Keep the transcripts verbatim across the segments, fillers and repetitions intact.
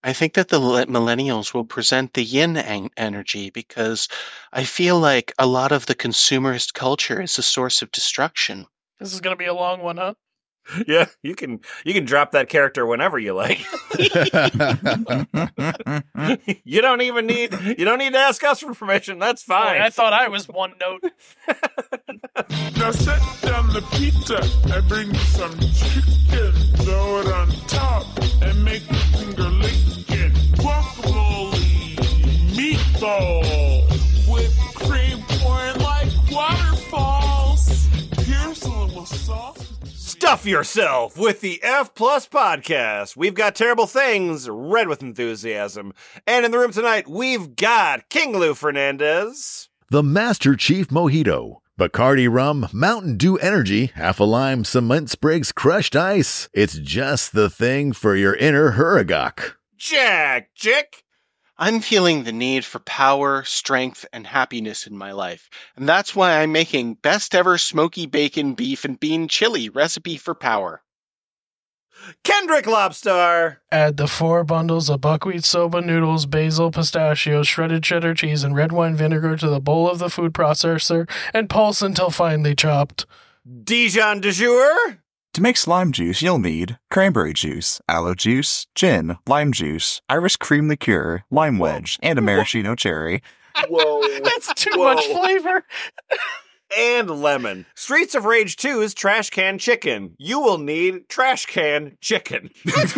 I think that the le- millennials will present the yin en- energy because I feel like a lot of the consumerist culture is a source of destruction. This is going to be a long one, huh? Yeah, you can you can drop that character whenever you like. You don't even need you don't need to ask us for permission. That's fine. Boy, I thought I was one note. Now set down the pizza and bring me some chicken. Throw it on top and make the finger licking. Guacamole, meatball, whipped cream pouring like waterfalls. Here's a little sauce. Stuff yourself with the F Plus podcast. We've got Terrible Things read with enthusiasm. And in the room tonight, we've got King Lou Fernandez. The Master Chief Mojito. Bacardi Rum, Mountain Dew Energy, half a lime, cement sprigs, crushed ice. It's just the thing for your inner Huragok. Jack Chick. I'm feeling the need for power, strength, and happiness in my life, and that's why I'm making best ever smoky bacon, beef, and bean chili recipe for power. Kendrick Lobstar. Add the four bundles of buckwheat soba noodles, basil, pistachios, shredded cheddar cheese, and red wine vinegar to the bowl of the food processor and pulse until finely chopped. Dijon de jour. To make slime juice, you'll need cranberry juice, aloe juice, gin, lime juice, Irish cream liqueur, lime wedge, and a maraschino cherry. Whoa. That's too Whoa. much flavor. And lemon. Streets of Rage two's Trash Can Chicken. You will need Trash Can Chicken. Could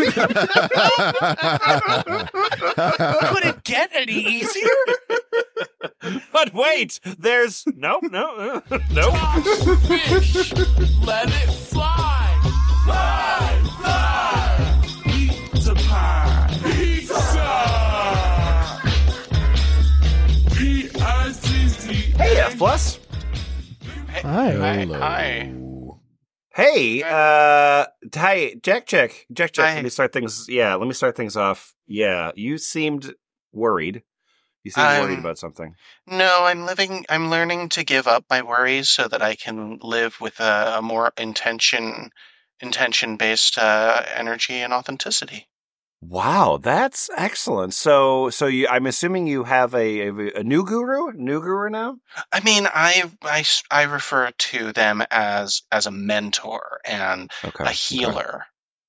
it get any easier? But wait, there's no, no, no, no. Fish, let it fly. Fly, fly. Pizza pie. Pizza. P I Z Z. Hey, F Plus. Hi. Hello. Hi. Hey, uh, hi, Jack Check. Jack Check, Hi. let me start things, yeah, let me start things off. Yeah, you seemed worried. You seemed Um, worried about something. No, I'm living. I'm learning to give up my worries so that I can live with a, a more intention, intention-based uh, energy and authenticity. Wow, that's excellent. So, so you, I'm assuming you have a, a, a new guru, new guru now? I mean, I, I, s- I refer to them as as a mentor and Okay. a healer.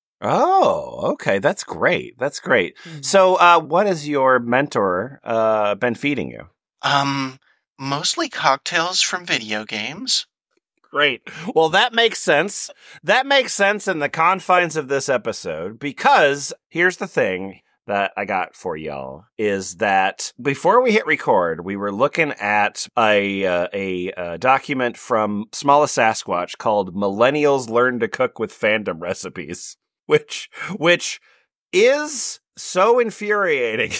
Oh, okay. That's great. That's great. Hmm. So, uh, what has your mentor, uh, been feeding you? Um, mostly cocktails from video games. Great. Well, that makes sense. That makes sense in the confines of this episode because here's the thing that I got for y'all is that before we hit record, we were looking at a uh, a, uh document from Smallest Sasquatch called "Millennials Learn to Cook with Fandom Recipes," which which is so infuriating.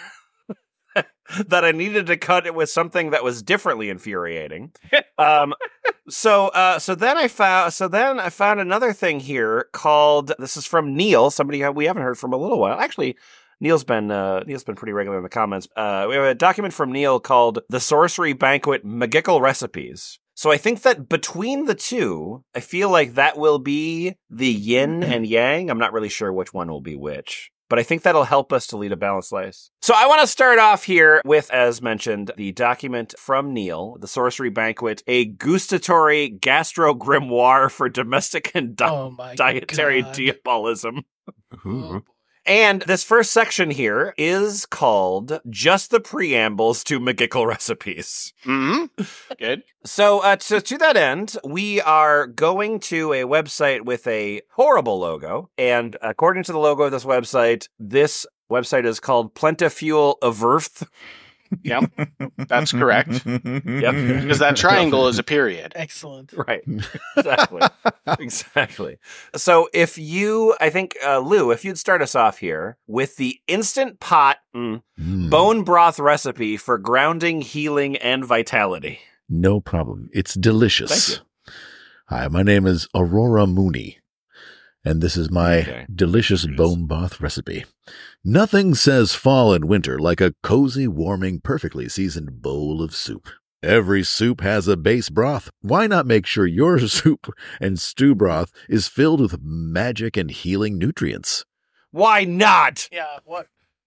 That I needed to cut it with something that was differently infuriating. Um, so, uh, so then I found, so then I found another thing here called. This is from Neil, somebody we haven't heard from a little while. Actually, Neil's been uh, Neil's been pretty regular in the comments. Uh, we have a document from Neil called "The Sorcery Banquet Magickle Recipes." So I think that between the two, I feel like that will be the yin and yang. I'm not really sure which one will be which. But I think that'll help us to lead a balanced life. So I want to start off here with, as mentioned, the document from Neil, The Sorcery Banquet, a gustatory gastro grimoire for domestic and di- Oh my dietary God. diabolism. Oh, And this first section here is called Just the Preambles to Magickle Recipes. Hmm. Good. So, uh, to, to that end, we are going to a website with a horrible logo. And according to the logo of this website, this website is called Plentifuel Averth. Yep, that's correct. Yep. Because that triangle is a period. excellent. Right. Exactly. Exactly. So if you, I think, uh, Lou, if you'd start us off here with the Instant Pot mm, Mm, bone broth recipe for grounding, healing, and vitality. no problem. It's delicious. Thank Hi, my name is Aurora Mooney, and this is my Okay. delicious Yes. bone broth recipe. Nothing says fall and winter like a cozy, warming, perfectly seasoned bowl of soup. Every soup has a base broth. Why not make sure your soup and stew broth is filled with magic and healing nutrients? Why not? Yeah, what?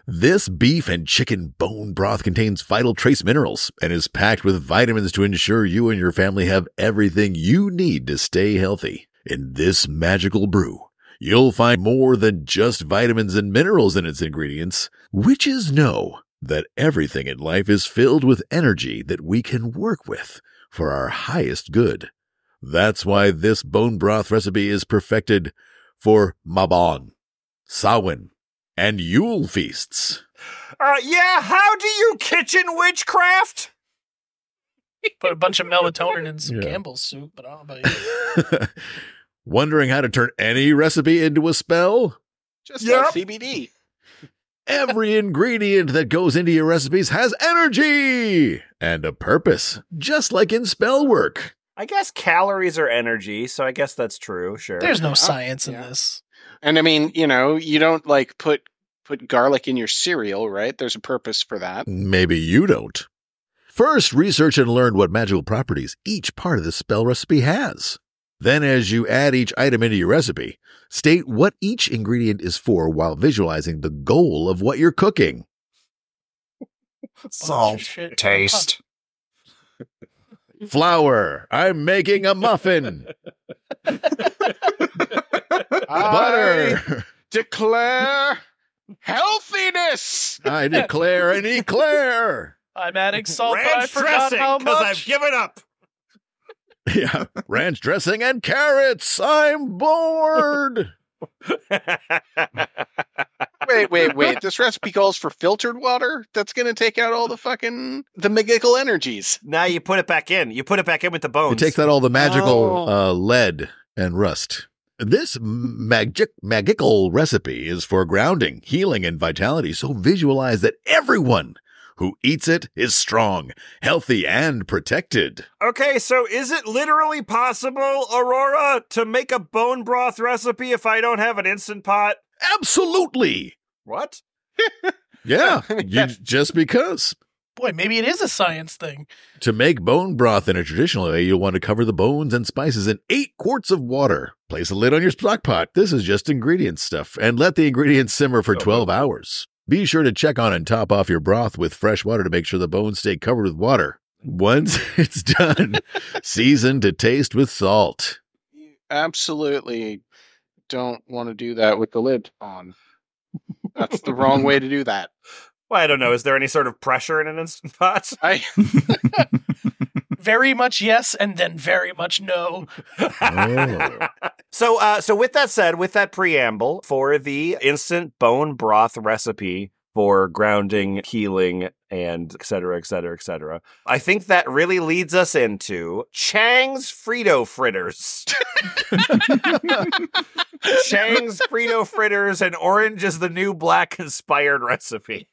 This beef and chicken bone broth contains vital trace minerals and is packed with vitamins to ensure you and your family have everything you need to stay healthy. In this magical brew, you'll find more than just vitamins and minerals in its ingredients. Witches know that everything in life is filled with energy that we can work with for our highest good. That's why this bone broth recipe is perfected for Mabon, Samhain, and Yule feasts. Uh, yeah, how do you kitchen witchcraft? Put a bunch of melatonin in some Yeah. Campbell's soup, but I don't know about you. Wondering how to turn any recipe into a spell? Just Yep. like C B D. Every ingredient that goes into your recipes has energy and a purpose, just like in spell work. I guess calories are energy, so I guess that's true, sure. There's no Yeah, science in yeah. this. And I mean, you know, you don't like put put garlic in your cereal, right? There's a purpose for that. Maybe you don't. First, research and learn what magical properties each part of the spell recipe has. Then, as you add each item into your recipe, state what each ingredient is for while visualizing the goal of what you're cooking. Salt. Shit. Taste. Flour, I'm making a muffin. I Butter, declare healthiness. I declare an eclair. I'm adding salt, but I Ranch forgot dressing, how because I've much. given up. Yeah, ranch dressing and carrots. I'm bored. Wait, wait, wait. This recipe calls for filtered water? That's going to take out all the fucking, the magical energies. Now you put it back in. You put it back in with the bones. It takes out all the magical Oh. uh, lead and rust. This magic magical recipe is for grounding, healing, and vitality, so visualize that everyone who eats it is strong, healthy, and protected. Okay, so is it literally possible, Aurora, to make a bone broth recipe if I don't have an Instant Pot? Absolutely. What? Yeah, you, just because. Boy, maybe it is a science thing. To make bone broth in a traditional way, you'll want to cover the bones and spices in eight quarts of water. Place a lid on your stock pot. This is just ingredient stuff. And let the ingredients simmer for twelve hours. Be sure to check on and top off your broth with fresh water to make sure the bones stay covered with water. Once it's done, season to taste with salt. You absolutely don't want to do that with the lid on. That's the wrong way to do that. Well, I don't know. Is there any sort of pressure in an Instant Pot? I Very much yes, and then very much no. Oh. So, uh, so with that said, with that preamble for the instant bone broth recipe for grounding, healing, and et cetera, et cetera, et cetera, I think that really leads us into Chang's Frito Fritters. Chang's Frito Fritters and orange is the new black inspired recipe.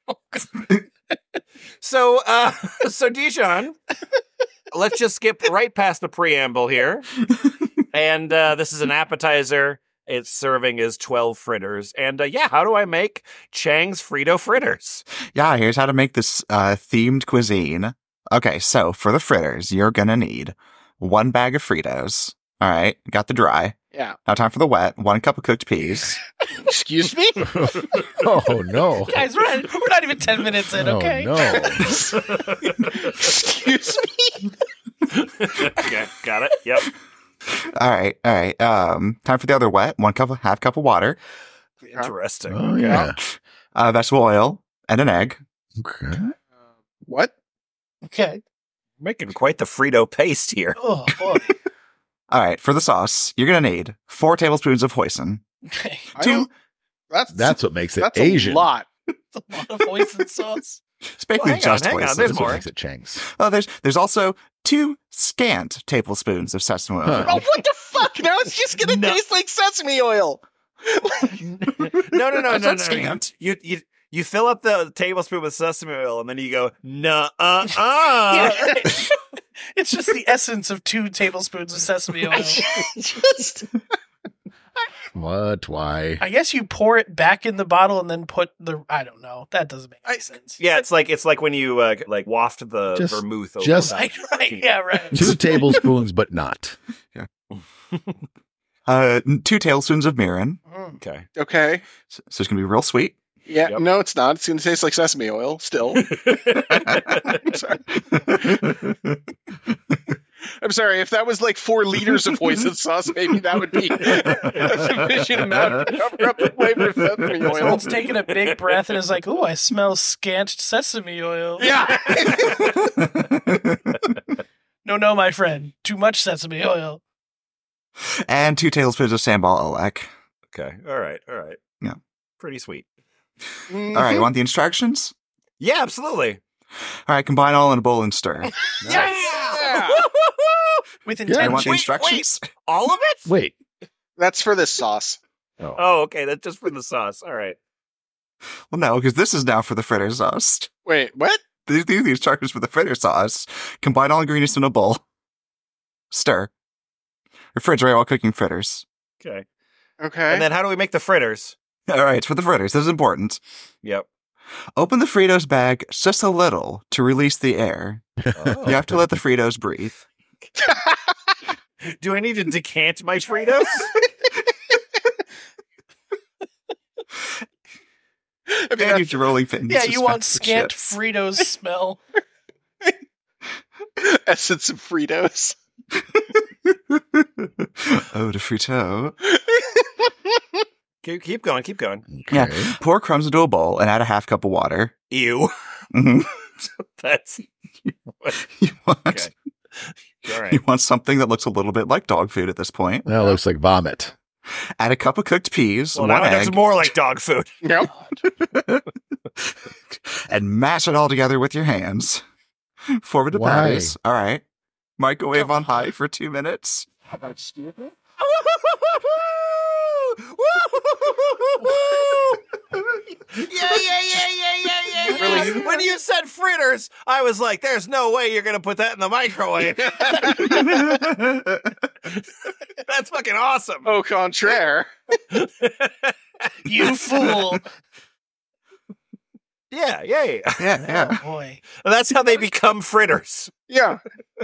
So, uh, so Dijon, let's just skip right past the preamble here. And uh, this is an appetizer. Its serving is twelve fritters. And uh, yeah, how do I make Chang's Frito Fritters? Yeah, here's how to make this uh, themed cuisine. Okay, so for the fritters, you're gonna need one bag of Fritos. All right, got the dry. yeah. Now time for the wet. One cup of cooked peas. Excuse me? Oh, no. Guys, we're not, we're not even ten minutes in, okay? Oh, no. Excuse me? Okay, got it. Yep. All right, all right. Um, time for the other wet. One cup, of, half cup of water, Interesting. Oh, Okay. yeah. uh, vegetable oil, and an egg. Okay. What? Okay. Making quite the Frito paste here. Oh, boy. All right, for the sauce, you're gonna need four tablespoons of hoisin. Okay. I Two. don't- That's That's what makes it that's Asian. a lot. It's a lot of hoisin sauce. Speaking Well, of hang on, just hang on, hoisin, there's That's what more. makes it Chang's. oh, there's there's also two scant tablespoons of sesame oil. Huh. Oh, what the fuck? Now it's just gonna No. taste like sesame oil. No, no, no, That's no, no, not no. scant. You, you, you fill up the tablespoon with sesame oil, and then you go, nah, uh, uh. Yeah, right. It's just the essence of two tablespoons of sesame oil. just What? Why? I guess you pour it back in the bottle and then put the. I don't know. That doesn't make any I- sense. Yeah, it's like it's like when you uh, like waft the Just- vermouth over just- the Right, right. Yeah, right. Two tablespoons, but not. Uh, two tablespoons of mirin. Mm. Okay. okay. So, so it's gonna be real sweet. Yeah, Yep. no, it's not. It's going to taste like sesame oil still. I'm sorry. I'm sorry. If that was like four liters of hoisin sauce, maybe that would be a sufficient amount to cover up the flavor of sesame oil. Someone's taking a big breath and is like, "Ooh, I smell scant sesame oil." Yeah. No, no, my friend. Too much sesame oil. And two tablespoons of sambal oelek. Okay. All right. All right. Yeah. Pretty sweet. Mm-hmm. All right, you want the instructions? Yeah, absolutely. All right, combine all in a bowl and stir. Yeah. With You intention. want the Wait, instructions? All of it? Wait. That's for this sauce. Oh, okay. That's just for the sauce. All right. Well, no, because this is now for the fritter sauce. Wait, what? These, these are the instructions for the fritter sauce. Combine all ingredients in a bowl. Stir. Refrigerate while cooking fritters. Okay. Okay. And then how do we make the fritters? All right, for the fritters, this is important. Yep. Open the Fritos bag just a little to release the air. Oh. You have to let the Fritos breathe. Do I need to decant my Fritos? I mean, And use your rolling pins. Yeah, to you want smash the scant chips. Fritos smell. essence of Fritos. Oh, the Frito. keep, keep going. Keep going. Yeah. Okay. Pour crumbs into a bowl and add a half cup of water. Ew. Mhm. That's You want, okay. All right. you want something that looks a little bit like dog food at this point. That looks like vomit. Add a cup of cooked peas, Well, one now it looks egg, more like dog food. Yep. and mash it all together with your hands. Form into Why? patties. All right. Microwave on high for two minutes. Yeah, yeah, yeah, yeah, yeah, yeah, yeah. Really? When you said fritters, I was like, "There's no way you're gonna put that in the microwave." That's fucking awesome. Au contraire. You fool. Yeah, yeah, yeah. Yeah, yeah. Oh, boy. That's how they become fritters. Yeah.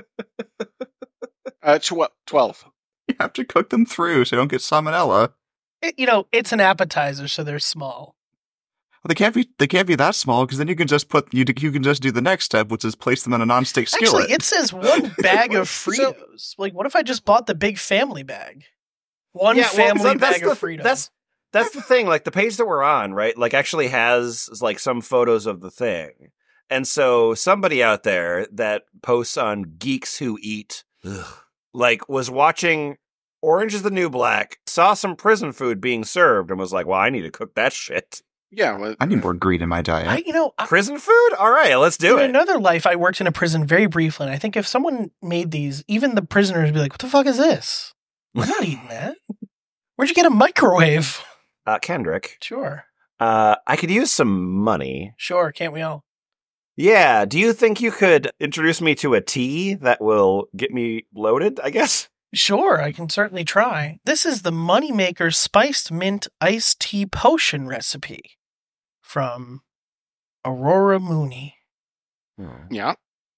Uh, tw- twelve. You have to cook them through so you don't get salmonella. It- you know, it's an appetizer, so they're small. Well, they can't be. They can't be that small because then you can just put you. You can just do the next step, which is place them in a nonstick skillet. Actually, it says one bag of So- Fritos. Like, what if I just bought the big family bag? One Yeah, well, family so that's bag of the- Fritos. That's that's the thing. Like the page that we're on, right? Like actually has like some photos of the thing, and so somebody out there that posts on Geeks Who Eat, ugh, like was watching Orange Is the New Black, saw some prison food being served, and was like, "Well, I need to cook that shit." Yeah. Well, I need more greed in my diet. I, you know, I, Prison food? All right, let's do in it. another life, I worked in a prison very briefly, and I think if someone made these, even the prisoners would be like, "What the fuck is this? I'm not eating that. Where'd you get a microwave?" Uh, Kendrick, Sure, uh, I could use some money. sure, can't we all? Yeah. Do you think you could introduce me to a tea that will get me loaded? I guess. Sure, I can certainly try. This is the Moneymaker Spiced Mint Iced Tea Potion recipe from Aurora Mooney. yeah.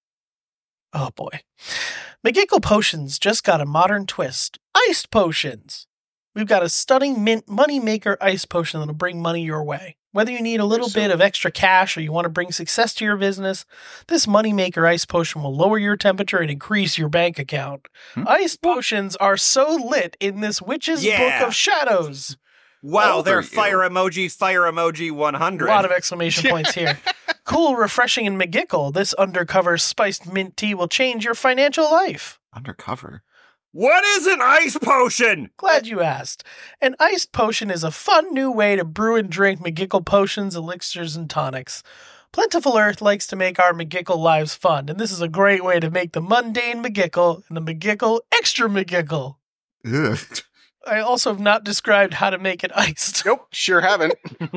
Oh boy. McGickle Potions just got a modern twist. Iced potions! We've got a stunning mint moneymaker ice potion that'll bring money your way. Whether you need a little So- bit of extra cash or you want to bring success to your business, this moneymaker ice potion will lower your temperature and increase your bank account. Hmm? Ice potions are so lit in this Witch's Yeah. Book of Shadows. Wow, Over they're you. fire emoji, fire emoji one A hundred. lot of exclamation points here. Cool, refreshing, and McGickle. This undercover spiced mint tea will change your financial life. Undercover. What is an ice potion? Glad you asked. An iced potion is a fun new way to brew and drink McGickle potions, elixirs, and tonics. Plentiful Earth likes to make our McGickle lives fun, and this is a great way to make the mundane McGickle and the McGickle extra McGickle. Ugh. I also have not described how to make it iced. Nope. Sure haven't.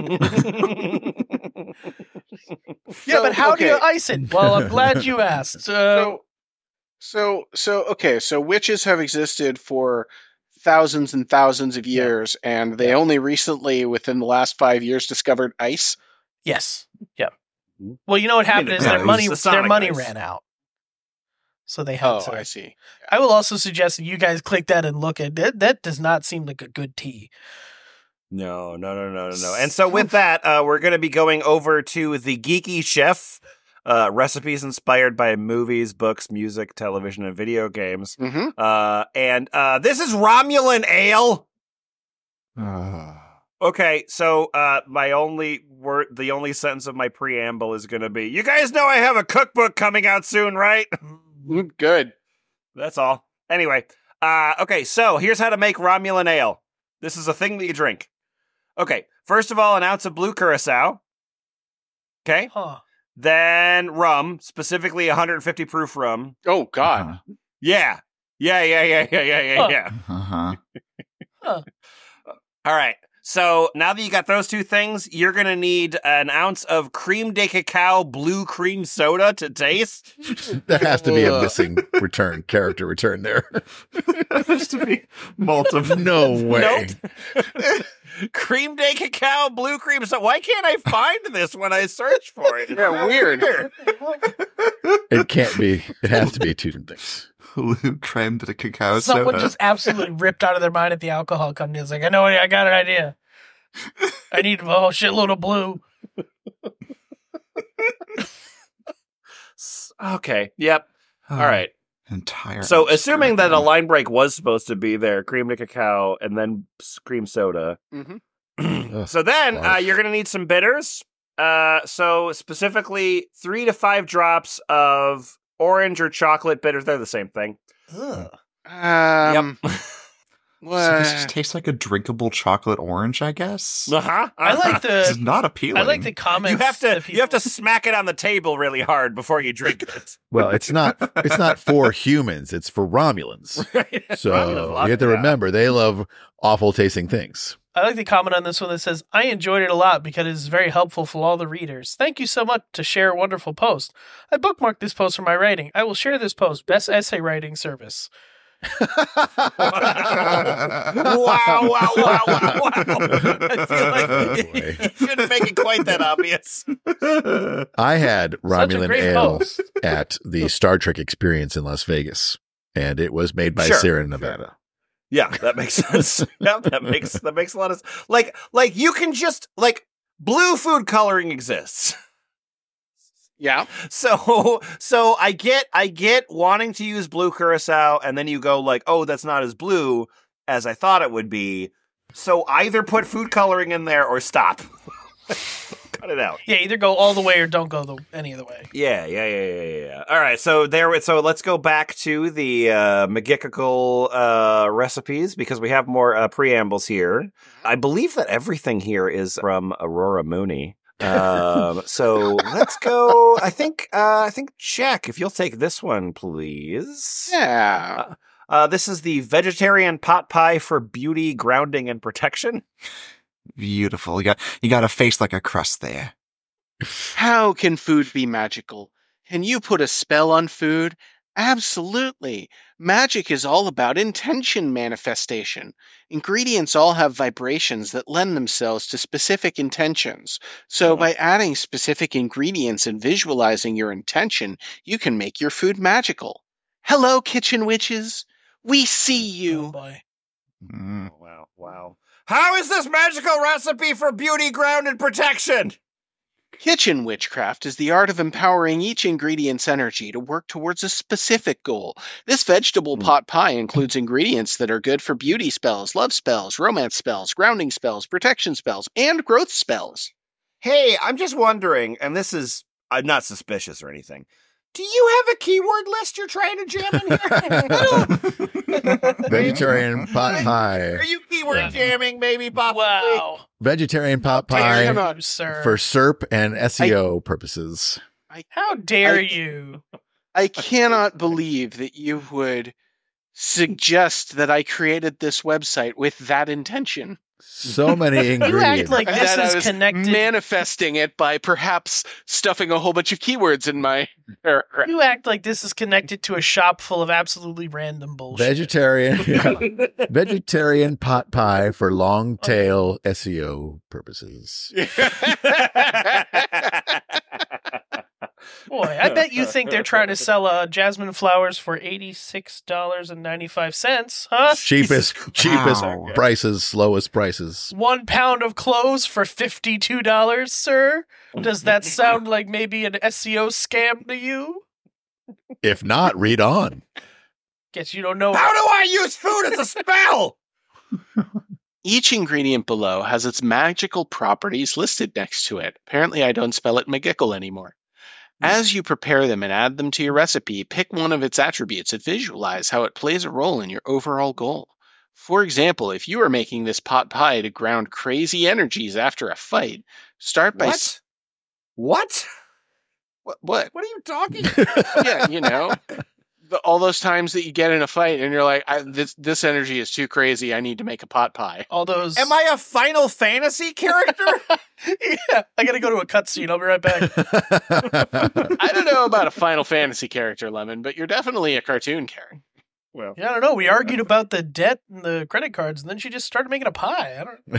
Yeah, So, but how do okay. you ice it? Well, I'm glad you asked. Uh, So, so, so, okay. So witches have existed for thousands and thousands of years, and they only recently, within the last five years, discovered ice. yes. Yeah. Well, you know what happened I mean, is yeah, their it was money the their Sonic money ice. ran out. So they had Oh, to I see. I will also suggest that you guys click that and look at it. That does not seem like a good tea. No, no, no, no, no, no. And so with that, uh, we're going to be going over to the Geeky Chef, uh, recipes inspired by movies, books, music, television, and video games. Mm-hmm. Uh, and uh, this is Romulan Ale. Uh, Okay, so uh, my only word, the only sentence of my preamble is going to be, you guys know I have a cookbook coming out soon, right? Good. That's all. Anyway, uh, okay, so here's how to make Romulan Ale. This is a thing that you drink. Okay, first of all, an ounce of blue curacao. Okay, Huh. then rum, specifically one hundred fifty proof rum. Oh God. uh-huh. Yeah, yeah, yeah, yeah, yeah, yeah, yeah, Huh. yeah. Uh-huh. Huh. All right. So now that you got those two things, you're going to need an ounce of cream de cacao blue cream soda to taste. There has to be a Ugh. missing return, character return there. There has to be multiple. No way. Nope. Cream de cacao blue cream soda. Why can't I find this when I search for it? It's Yeah, so weird. It can't be. It has to be two different things. Blue creme de cacao Someone soda. just absolutely ripped out of their mind at the alcohol company. It's like, I know, I got an idea. I need a whole shitload of blue. Okay. Yep. Oh, All right. Entire. So, ounce assuming that a creme. line break was supposed to be there, cream de cacao and then s- cream soda. Mm-hmm. Ugh, So then uh, barf. you're going to need some bitters. Uh, so specifically three to five drops of orange or chocolate bitters. They're the same thing. Ugh. Um. Yep. So this what- just tastes like a drinkable chocolate orange, I guess. Uh-huh. I like This is the. not appealing. I like the comments. You have to that you have to people- smack it on the table really hard before you drink it. Well, it's not. It's not for humans. It's for Romulans. Right? So Romulans you have to love that. remember they love awful tasting things. I like the comment on this one that says, I enjoyed it a lot because it is very helpful for all the readers. Thank you so much to share a wonderful post. I bookmarked this post for my writing. I will share this post. Best essay writing service. wow, wow, wow, wow, wow. I feel like Oh, you boy. shouldn't make it quite that obvious. I had Such a Romulan great ale post. at the Star Trek experience in Las Vegas, and it was made by Sure, Sierra Nevada. Yeah, that makes sense. Yeah, that makes that makes a lot of like like you can just like blue food coloring exists. Yeah. So so I get I get wanting to use blue curacao and then you go like, "Oh, that's not as blue as I thought it would be." So either put food coloring in there or stop. Cut it out. Yeah, either go all the way or don't go the, any other way. Yeah, yeah, yeah, yeah, yeah, yeah. All right, so there. So let's go back to the uh, McGickical uh, recipes because we have more uh, preambles here. I believe that everything here is from Aurora Mooney. Um, so let's go. I think. Uh, I think Jack, if you'll take this one, please. Yeah. Uh, this is the vegetarian pot pie for beauty, grounding, and protection. Beautiful. You got you got a face like a crust there. How can food be magical? Can you put a spell on food? Absolutely. Magic is all about intention manifestation. Ingredients all have vibrations that lend themselves to specific intentions. So by adding specific ingredients and visualizing your intention, you can make your food magical. Hello, kitchen witches. We see Oh, you. boy. Mm. Oh, wow, wow. How is this magical recipe for beauty, ground, and protection? Kitchen witchcraft is the art of empowering each ingredient's energy to work towards a specific goal. This vegetable Hmm. pot pie includes ingredients that are good for beauty spells, love spells, romance spells, grounding spells, protection spells, and growth spells. Hey, I'm just wondering, and this is, I'm not suspicious or anything. Do you have a keyword list you're trying to jam in here? I don't- Vegetarian pot Are pie. you keyword Yeah. jamming, maybe, possibly? Wow. Vegetarian pot dare pie you. Dare you, sir. for S E R P and S E O purposes. How dare I- you? I cannot believe that you would suggest that I created this website with that intention. So many You act ingredients. like And this that I is was connected. manifesting it by perhaps stuffing a whole bunch of keywords in my paragraph. You act like this is connected to a shop full of absolutely random bullshit. Vegetarian, yeah. Vegetarian pot pie for long tail S E O purposes. Oh Boy, I bet you think they're trying to sell uh, jasmine flowers for eighty-six dollars and ninety-five cents, huh? Cheapest, cheapest Wow. prices, lowest prices. One pound of clothes for fifty-two dollars, sir? Does that sound like maybe an S E O scam to you? If not, read on. Guess you don't know. How do I use food as a spell? Each ingredient below has its magical properties listed next to it. Apparently, I don't spell it McGickle anymore. As you prepare them and add them to your recipe, pick one of its attributes and visualize how it plays a role in your overall goal. For example, if you are making this pot pie to ground crazy energies after a fight, start by... s- What? What? What? What? What are you talking? Yeah, you know, the, all those times that you get in a fight and you're like, I, this this energy is too crazy. I need to make a pot pie. All those. Am I a Final Fantasy character? Yeah, I gotta go to a cutscene. I'll be right back. I don't know about a Final Fantasy character, Lemon, but you're definitely a cartoon character. Well, Yeah, I don't know. We argued about the debt and the credit cards, and then she just started making a pie. I don't,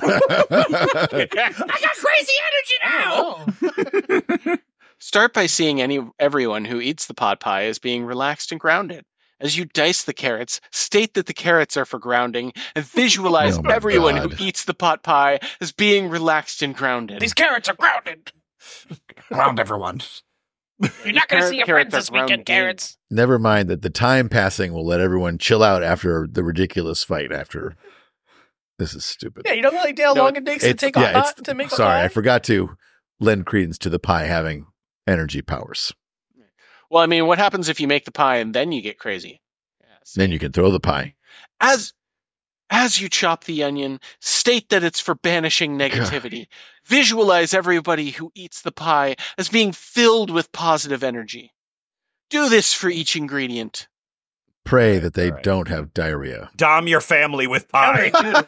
I got crazy energy I now. don't know. Start by seeing any everyone who eats the pot pie as being relaxed and grounded. As you dice the carrots, state that the carrots are for grounding, and visualize Oh my everyone God. who eats the pot pie as being relaxed and grounded. These carrots are grounded. Ground everyone. You're not gonna Carrot- see your carrots friends are this weekend, grounded. carrots. Never mind that the time passing will let everyone chill out after the ridiculous fight after. This is stupid. Yeah, you don't know like how No, long it takes to It's- take a yeah, pot it's- to make a Sorry, pie? I forgot to lend credence to the pie having energy powers. Well, I mean, what happens if you make the pie and then you get crazy? Yes. Then you can throw the pie. As as you chop the onion, state that it's for banishing negativity. Visualize everybody who eats the pie as being filled with positive energy. Do this for each ingredient. Pray that they all right. don't have diarrhea. Dom your family with pie.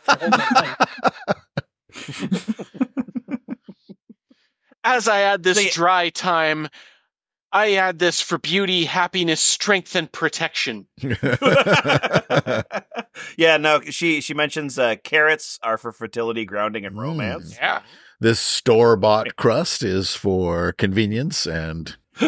As I add this See- dry time, I add this for beauty, happiness, strength, and protection. Yeah, no, she she mentions uh, carrots are for fertility, grounding, and romance. Yeah. This store bought crust is for convenience and You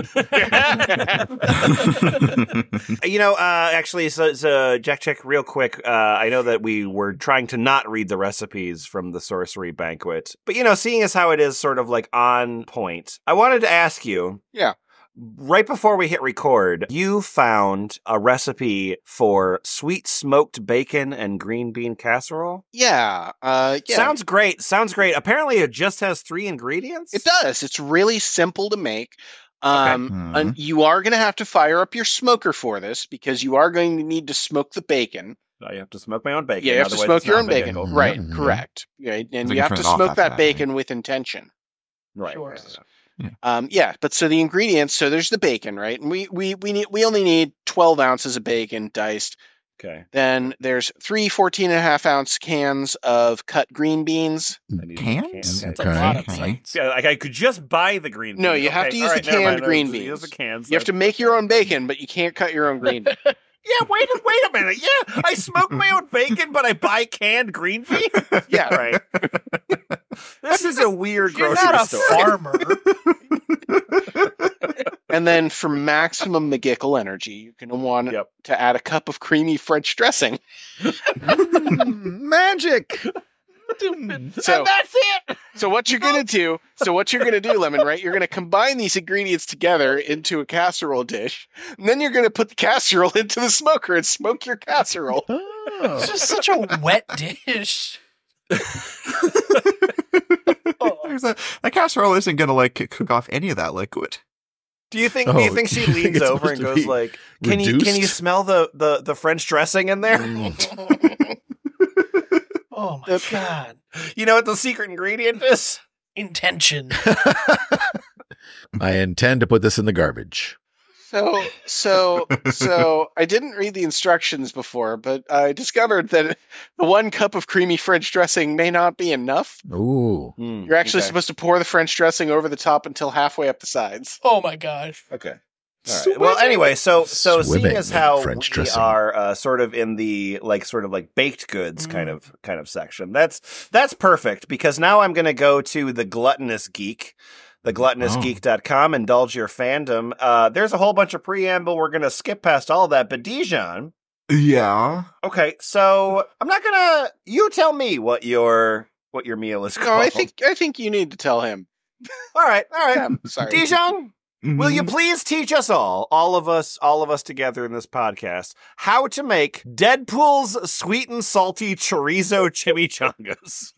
know, uh, actually, so, so Jack, check real quick. Uh, I know that we were trying to not read the recipes from the sorcery banquet, but you know, seeing as how it is sort of like on point, I wanted to ask you. Yeah. Right before we hit record, you found a recipe for sweet smoked bacon and green bean casserole. Yeah. Uh, yeah. Sounds great. Sounds great. Apparently, it just has three ingredients. It does. It's really simple to make. Um, Mhm. and you are going to have to fire up your smoker for this because you are going to need to smoke the bacon. Oh, you have to smoke my own bacon. Yeah, you have to otherwise smoke it's your not own bacon. biblical. Mhm. Right, Mhm. correct. Right, and So you you have can to turn it off smoke after that that, bacon with intention. Right. Sure. right, right. Um, yeah, but so the ingredients, so there's the bacon, right? And we we we need we only need twelve ounces of bacon diced. Okay. Then there's three fourteen and a half ounce cans of cut green beans. I need Cans? cans. That's a lot of Okay. sites. Yeah, like I could just buy the green beans. No, you have Okay, to use all the right, never canned mind. green Use beans. the cans. You have to make your own bacon, but you can't cut your own green beans. Yeah, wait, a- wait a minute. Yeah, I smoke my own bacon, but I buy canned green beans. Yeah. right. This is a weird You're grocery not a store. farmer. And then for maximum McGickle energy, you're going to want Yep. to add a cup of creamy French dressing. magic. So, And that's it. so what you're gonna do? So what you're gonna do, Lemon? Right? You're gonna combine these ingredients together into a casserole dish, and then you're gonna put the casserole into the smoker and smoke your casserole. Oh. It's just such a wet dish. Oh, There's a, that casserole isn't gonna like cook off any of that liquid. Do you think? do you Oh, think she you think leans it's over and supposed to goes be like, "Can you can you reduced? smell the, the, the French dressing in there? oh my god. You know what the secret ingredient is? Intention. I intend to put this in the garbage. So, so, so I didn't read the instructions before, but I discovered that the one cup of creamy French dressing may not be enough. Ooh. You're actually Okay. supposed to pour the French dressing over the top until halfway up the sides. Oh my gosh. Okay. All right. Well, anyway, so so Swimming seeing as in how French we dressing. are uh, sort of in the like sort of like baked goods Mm. kind of kind of section, that's that's perfect because now I'm going to go to the gluttonous geek. the gluttonous geek dot com. Indulge your fandom. Uh, there's a whole bunch of preamble. We're going to skip past all that. But Dijon. Yeah. Okay, so I'm not going to... You tell me what your what your meal is called. No, I think I think you need to tell him. All right, all right. I'm sorry. Dijon, Mhm. will you please teach us all, all of us, all of us together in this podcast, how to make Deadpool's sweet and salty chorizo chimichangas?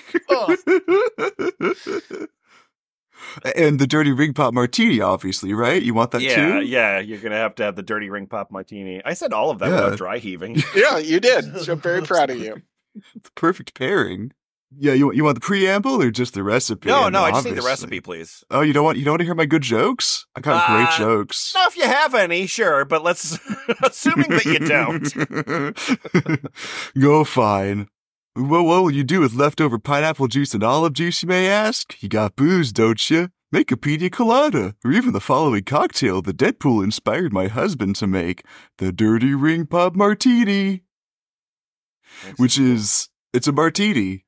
And the dirty ring pop martini, obviously, right? You want that yeah, too? yeah, you're going to have to have the dirty ring pop martini. I said all of that Yeah. without dry heaving. Yeah, you did. So I'm very proud of you. The perfect pairing. Yeah, you you want the preamble or just the recipe? No, mean, no, I just need the obviously. recipe, please. Oh, you don't want you don't want to hear my good jokes? I got Uh, great jokes. No, if you have any, sure, but let's... assuming that you don't. Go fine. Well, what will you do with leftover pineapple juice and olive juice, you may ask? You got booze, don't you? Make a pina colada, or even the following cocktail that Deadpool inspired my husband to make, the Dirty Ring Pop Martini, which is, it's a martini.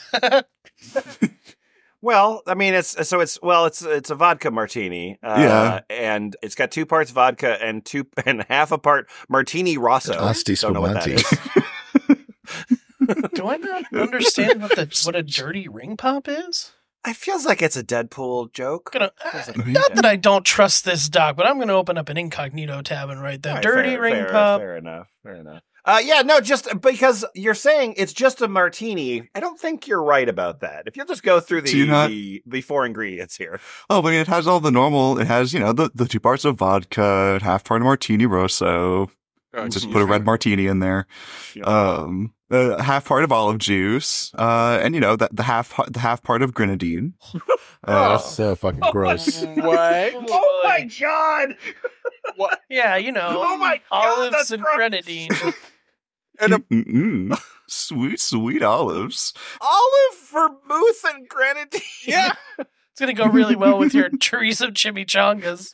Well, I mean, it's so it's well, it's it's a vodka martini, uh, Yeah. and it's got two parts vodka and two and half a part martini rosso. Asti Don't know what that Spumante. is. Do I not understand what the what a dirty ring pop is? It feels like it's a Deadpool joke. Gonna, Feels like uh, a not joke. that I don't trust this doc, but I'm going to open up an incognito tab and write the All right, dirty fair, ring fair, pop. Fair enough. Fair enough. Uh, yeah, no, just because you're saying it's just a martini, I don't think you're right about that. If you'll just go through Do you the not- the, the four ingredients here. Oh, but it has all the normal, it has, you know, the, the two parts of vodka, half part of martini rosso, Oh, just geez. put a red martini in there. Yeah. Um, uh, half part of olive juice, uh, and you know, the, the half, the half part of grenadine. Uh, That's so fucking gross. What? Oh my god! What? Yeah, you know, Oh my God, olives that's and gross. grenadine. And a mm-mm. Sweet, sweet olives. Olive, vermouth, and grenadine. yeah. It's going to go really well with your chorizo chimichangas.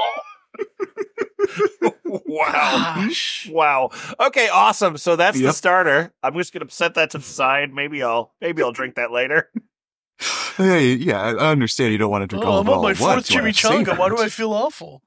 Wow. Gosh. Wow. Okay, awesome. So that's the Yep. starter. I'm just gonna set that to the side. Maybe I'll maybe I'll drink that later. Hey, yeah, I understand you don't want to drink Oh, all I'm of on all my at once. fourth You wanna chimichanga. savor Why do it. I feel awful?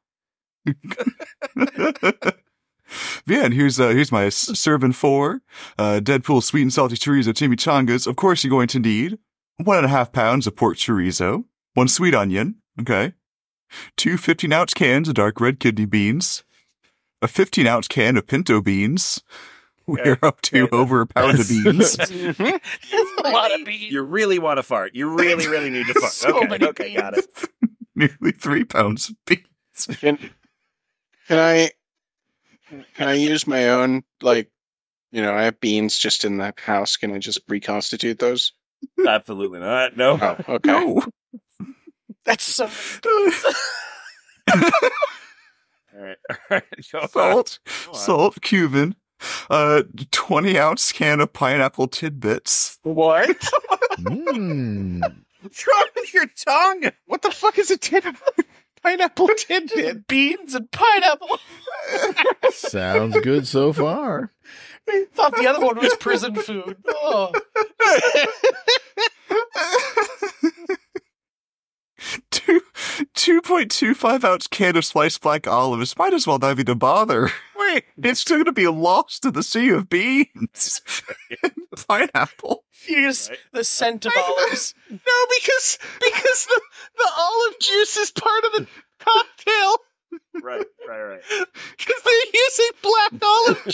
Yeah, and here's uh, here's my s- serving four uh, Deadpool sweet and salty chorizo chimichangas. Of course, you're going to need one and a half pounds of pork chorizo, one sweet onion, okay, two fifteen ounce cans of dark red kidney beans, a fifteen ounce can of pinto beans. We're up to Okay. over a pound of beans. That's a lot of beans. You really want to fart. You really, really need to fart. So okay, many okay, got it. Nearly three pounds of beans. Can, can I can I use my own, like, you know, I have beans just in the house. Can I just reconstitute those? Absolutely not. No. Oh, okay. No. That's so. All right. All right. Go on. Salt, Go on. salt, cumin, uh, twenty ounce can of pineapple tidbits. What? Mm. What's wrong with your tongue? What the fuck is a tid- pineapple tidbit? Beans and pineapple. Sounds good so far. I thought the other one was prison food. Oh. Two, two point two five ounce can of sliced black olives. Might as well not even bother. Wait, It's still going to be lost in the sea of beans. Pineapple. Use Right. the scent of olives. no, because because the, the olive juice is part of the cocktail. Right, right, right. Because they're using black olive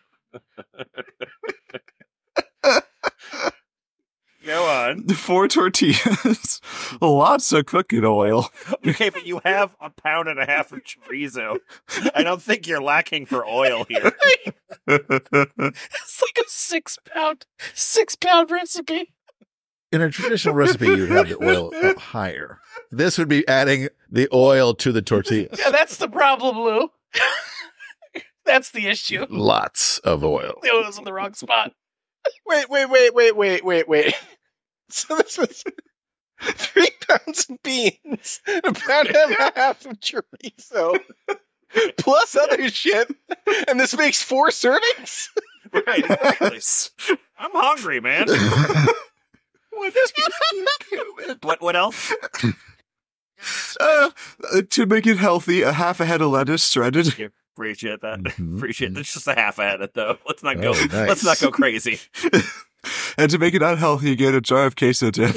juice. Go on. Four tortillas. Lots of cooking oil. Okay, but you have a pound and a half of chorizo. I don't think you're lacking for oil here. It's like a six pound, six pound recipe. In a traditional recipe, you'd have the oil up higher. This would be adding the oil to the tortillas. Yeah, that's the problem, Lou. That's the issue. Lots of oil. The oil's in the wrong spot. Wait, wait, wait, wait, wait, wait, wait. So this was three pounds of beans, a pound and a half of chorizo, plus other shit, and this makes four servings? Right, exactly. I'm hungry, man. What, what else? Uh, to make it healthy, a half a head of lettuce shredded. Yeah, appreciate that. Mhm, Appreciate mhm. that's just a half at it though. Let's not go. Oh, nice. Let's not go crazy. And to make it unhealthy, you get a jar of queso dip.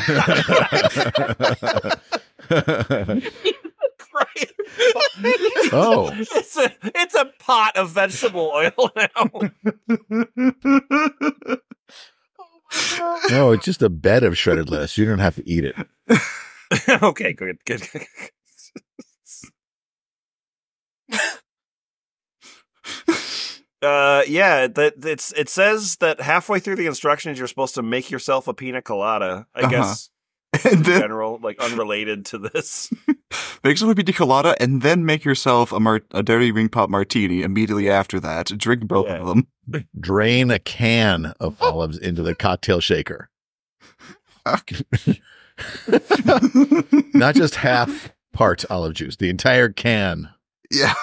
Right. Oh. It's a it's a pot of vegetable oil now. No, it's just a bed of shredded lettuce. You don't have to eat it. Okay, good, good. good. Uh, yeah, that it's it says that halfway through the instructions you're supposed to make yourself a pina colada. I Uh-huh. guess And in then general, like unrelated to this. make yourself a pina colada, and then make yourself a, mar- a dairy ring pop martini immediately after that. Drink both Yeah. of them. Drain a can of olives into the cocktail shaker. Not just half part olive juice, the entire can. Yeah.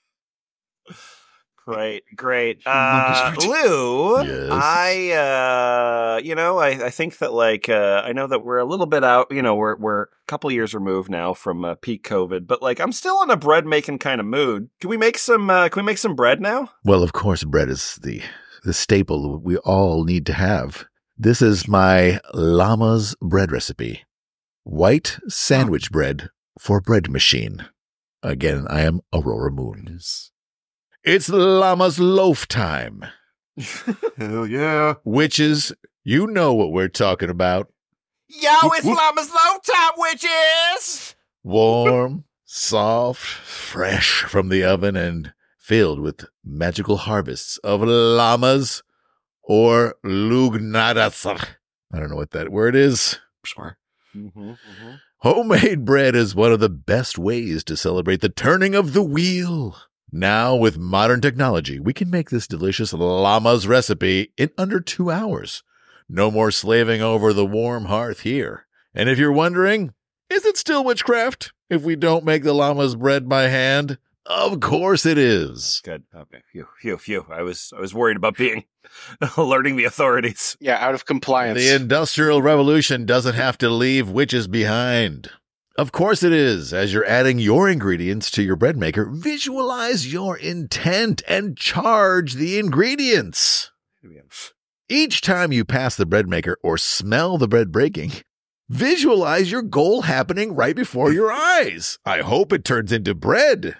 Great, great. Monkey's Uh, martini. Lou, Yes. I, uh, you know, I, I think that like, uh, I know that we're a little bit out, you know, we're, we're a couple years removed now from uh, peak COVID, but like, I'm still in a bread making kind of mood. Can we make some, uh, can we make some bread now? Well, of course, bread is the, the staple we all need to have. This is my llama's bread recipe. White sandwich bread for bread machine. Again, I am Aurora Moon. It's llama's loaf time. Hell yeah. Witches, you know what we're talking about. Yo, it's Llama's Low Top Witches! Warm, soft, fresh from the oven, and filled with magical harvests of llamas or lugnadas. I don't know what that word is. Sure. Mm-hmm, mm-hmm. Homemade bread is one of the best ways to celebrate the turning of the wheel. Now, with modern technology, we can make this delicious llama's recipe in under two hours. No more slaving over the warm hearth here. And if you're wondering, is it still witchcraft if we don't make the llama's bread by hand? Of course it is. Good. Okay. Phew, phew, phew. I was, I was worried about being, alerting the authorities. Yeah, out of compliance. The Industrial Revolution doesn't have to leave witches behind. Of course it is. As you're adding your ingredients to your bread maker, visualize your intent and charge the ingredients. Each time you pass the bread maker or smell the bread breaking, visualize your goal happening right before your eyes. I hope it turns into bread.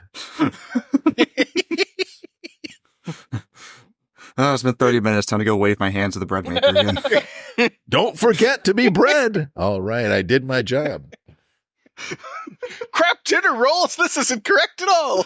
Oh, it's been thirty minutes. Time to go wave my hands at the bread maker again. Don't forget to be bread. All right, I did my job. Crap dinner rolls. This isn't correct at all.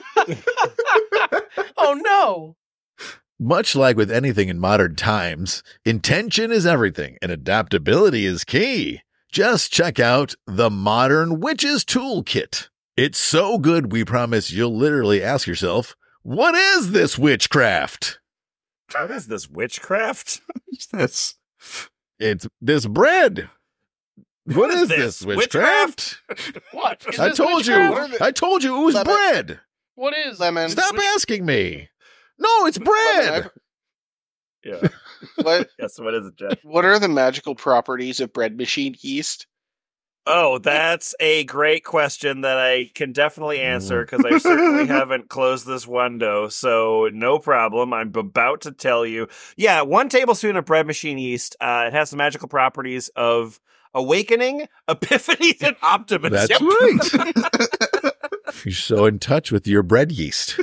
Oh no! Much like with anything in modern times, intention is everything and adaptability is key. Just check out the Modern Witches Toolkit. It's so good we promise you'll literally ask yourself, what is this witchcraft? What is this witchcraft? What's this? It's this bread. What is this, witchcraft? What? Is I this told witchcraft? you. I told you it was Lemon. bread. What is? Lemon. Stop asking me. No, it's bread. Yeah. What? Yes. What is it, Jeff? What are the magical properties of bread machine yeast? Oh, that's a great question that I can definitely answer because I certainly haven't closed this window. So no problem. I'm about to tell you. Yeah, one tablespoon of bread machine yeast. Uh, it has the magical properties of awakening, epiphanies, and optimism. That's Yep. right. You're so in touch with your bread yeast.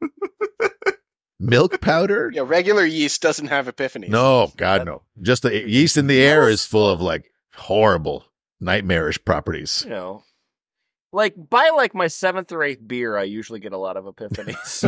Milk powder? Yeah, regular yeast doesn't have epiphanies. No, God, no. Just the yeast in the air is full of like horrible, nightmarish properties. You know, like by like my seventh or eighth beer, I usually get a lot of epiphanies.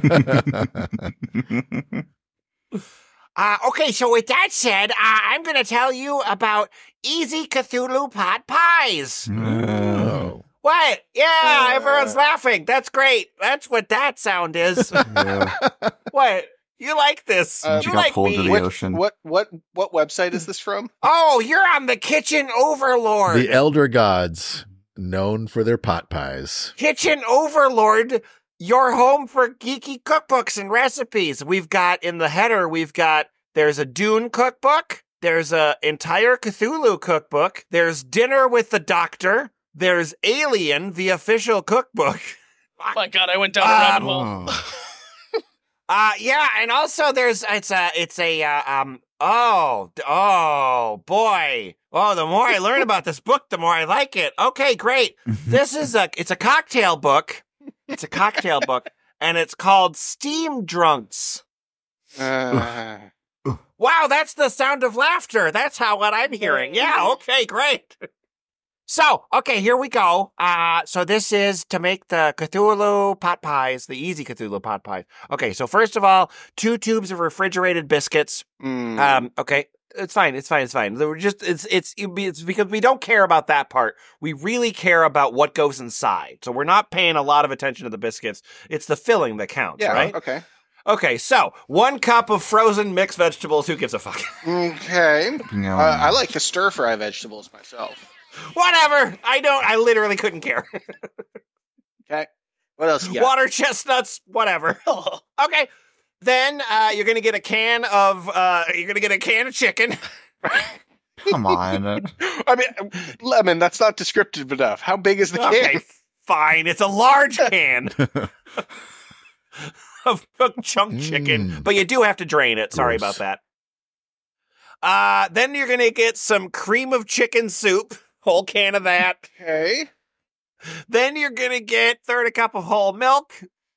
Uh, okay, so with that said, uh, I'm going to tell you about Easy Cthulhu Pot Pies. Oh. What? Yeah, Uh. everyone's laughing. That's great. That's what that sound is. Yeah. What? You like this? Uh, She you got like pulled to me? the What, ocean. what what what website is this from? Oh, you're on the Kitchen Overlord. The elder gods, known for their pot pies. Kitchen Overlord, your home for geeky cookbooks and recipes. We've got in the header, we've got, there's a Dune cookbook. There's a entire Cthulhu cookbook. There's Dinner with the Doctor. There's Alien, the official cookbook. Oh my God, I went down a rabbit hole. Oh. Uh, yeah, and also there's it's a it's a uh, um oh oh boy oh the more I learn about this book, the more I like it. Okay, great. This is a it's a cocktail book. It's a cocktail book, and it's called Steam Drunks. Uh, Wow, that's the sound of laughter. That's how what I'm hearing. Yeah, okay, great. So, okay, here we go. Uh, so this is to make the Cthulhu pot pies, the easy Cthulhu pot pies. Okay, so first of all, two tubes of refrigerated biscuits. mm, Um, okay, it's fine, it's fine, it's fine. We're just, it's, it's, it's because we don't care about that part. We really care about what goes inside. So we're not paying a lot of attention to the biscuits. It's the filling that counts, yeah, right? okay. Okay, so one cup of frozen mixed vegetables. Who gives a fuck? Okay. No. Uh, I like the stir fry vegetables myself. Whatever. I don't, I literally couldn't care. Okay. What else you got? Water chestnuts, whatever. Okay. Then uh, you're gonna get a can of uh, you're gonna get a can of chicken. Come on. I mean, lemon, that's not descriptive enough. How big is the can? Okay, fine. It's a large can of cooked chunk chicken, Mm. but you do have to drain it. Sorry Gross. about that. Uh, then you're gonna get some cream of chicken soup, whole can of that. Okay. Then you're gonna get third a cup of whole milk.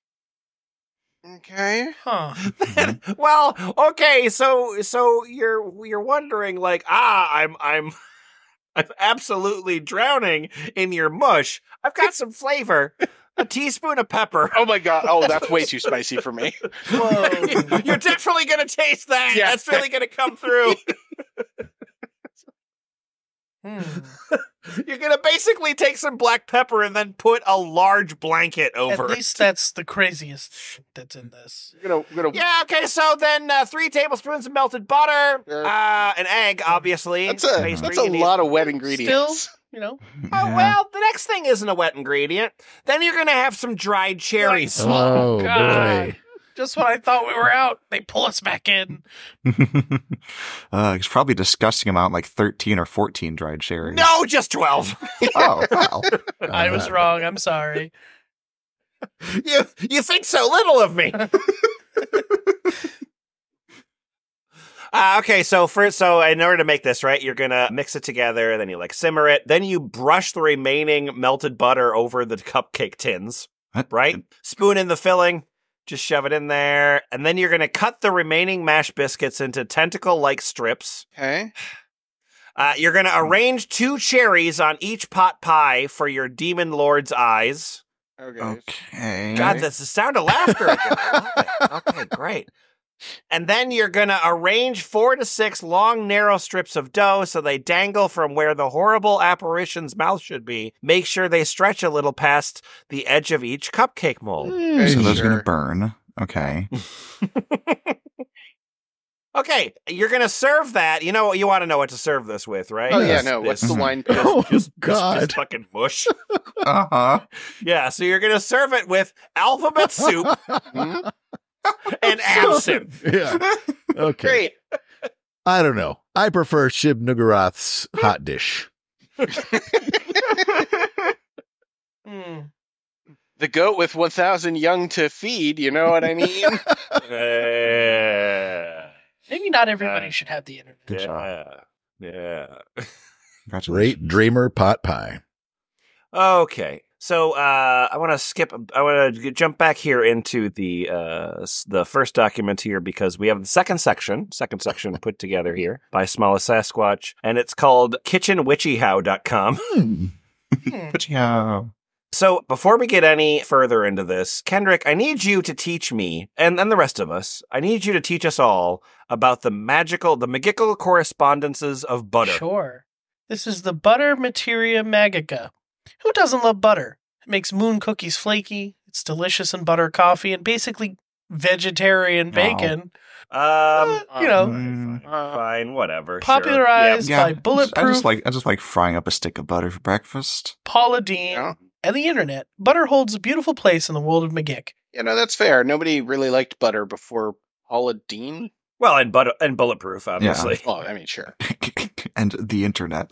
Okay. Huh. Well, okay, so so you're you're wondering like, ah, I'm I'm I'm absolutely drowning in your mush. I've got some flavor. A teaspoon of pepper. Oh my God. Oh, that's way too spicy for me. Whoa. You're definitely gonna taste that. Yeah. That's really gonna come through. Hmm. You're gonna basically take some black pepper and then put a large blanket over At it. least that's the craziest shit that's in this. We're gonna, we're gonna, Yeah, okay, so then uh, three tablespoons of melted butter, Yeah. uh, an egg, obviously. That's a pastry that's a you need. lot of wet ingredients. Still, you know, Oh, well, the next thing isn't a wet ingredient. Then you're gonna have some dried cherries. Oh, God. boy. just when I thought we were out, they pull us back in. uh, it's probably a disgusting amount, like thirteen or fourteen dried cherries. No, just twelve. Oh, well. I was Uh, wrong. I'm sorry. you you think so little of me. Uh, okay, so first, so in order to make this, right, you're gonna mix it together, then you like simmer it, then you brush the remaining melted butter over the cupcake tins, What? right? Spoon in the filling, just shove it in there, and then you're gonna cut the remaining mashed biscuits into tentacle-like strips. Okay. Uh, you're gonna arrange two cherries on each pot pie for your demon lord's eyes. Okay. Okay. God, that's the sound of laughter again. I love it. Okay, great. And then you're going to arrange four to six long, narrow strips of dough so they dangle from where the horrible apparition's mouth should be. Make sure they stretch a little past the edge of each cupcake mold. Okay, So those are sure. going to burn. Okay. Okay, you're going to serve that. You know, you want to know what to serve this with, right? Oh yeah, This- no. What's this- the wine? Oh, Just, just, God. just fucking mush. Uh-huh. Yeah, so you're going to serve it with alphabet soup Hmm? and absinthe. Yeah. Okay. Great. I don't know. I prefer Shib Nugaroth's hot dish. Hmm. The goat with one thousand young to feed. You know what I mean? Uh, Maybe not everybody Uh, should have the internet. Good job. yeah. Yeah. Congratulations. Great dreamer pot pie. Okay. So uh, I want to skip. I want to jump back here into the uh, s- the first document here because we have the second section, second section put together here by Smallest Sasquatch, and it's called kitchen witchy how dot com. Hmm. But yeah. So before we get any further into this, Kendrick, I need you to teach me, and, and the rest of us, I need you to teach us all about the magical, the magical correspondences of butter. Sure. This is the Butter Materia Magica. Who doesn't love butter? It makes moon cookies flaky. It's delicious in butter coffee and basically vegetarian No. bacon. Um, Uh, you know, Mm, Uh, fine, whatever. popularized yeah. by I Bulletproof, just like I just like frying up a stick of butter for breakfast. Paula Deen, Yeah. and the internet. Butter holds a beautiful place in the world of McGick. you know that's fair. Nobody really liked butter before Paula Deen. Well, and but and bulletproof, obviously. Oh, I mean, sure. And the internet.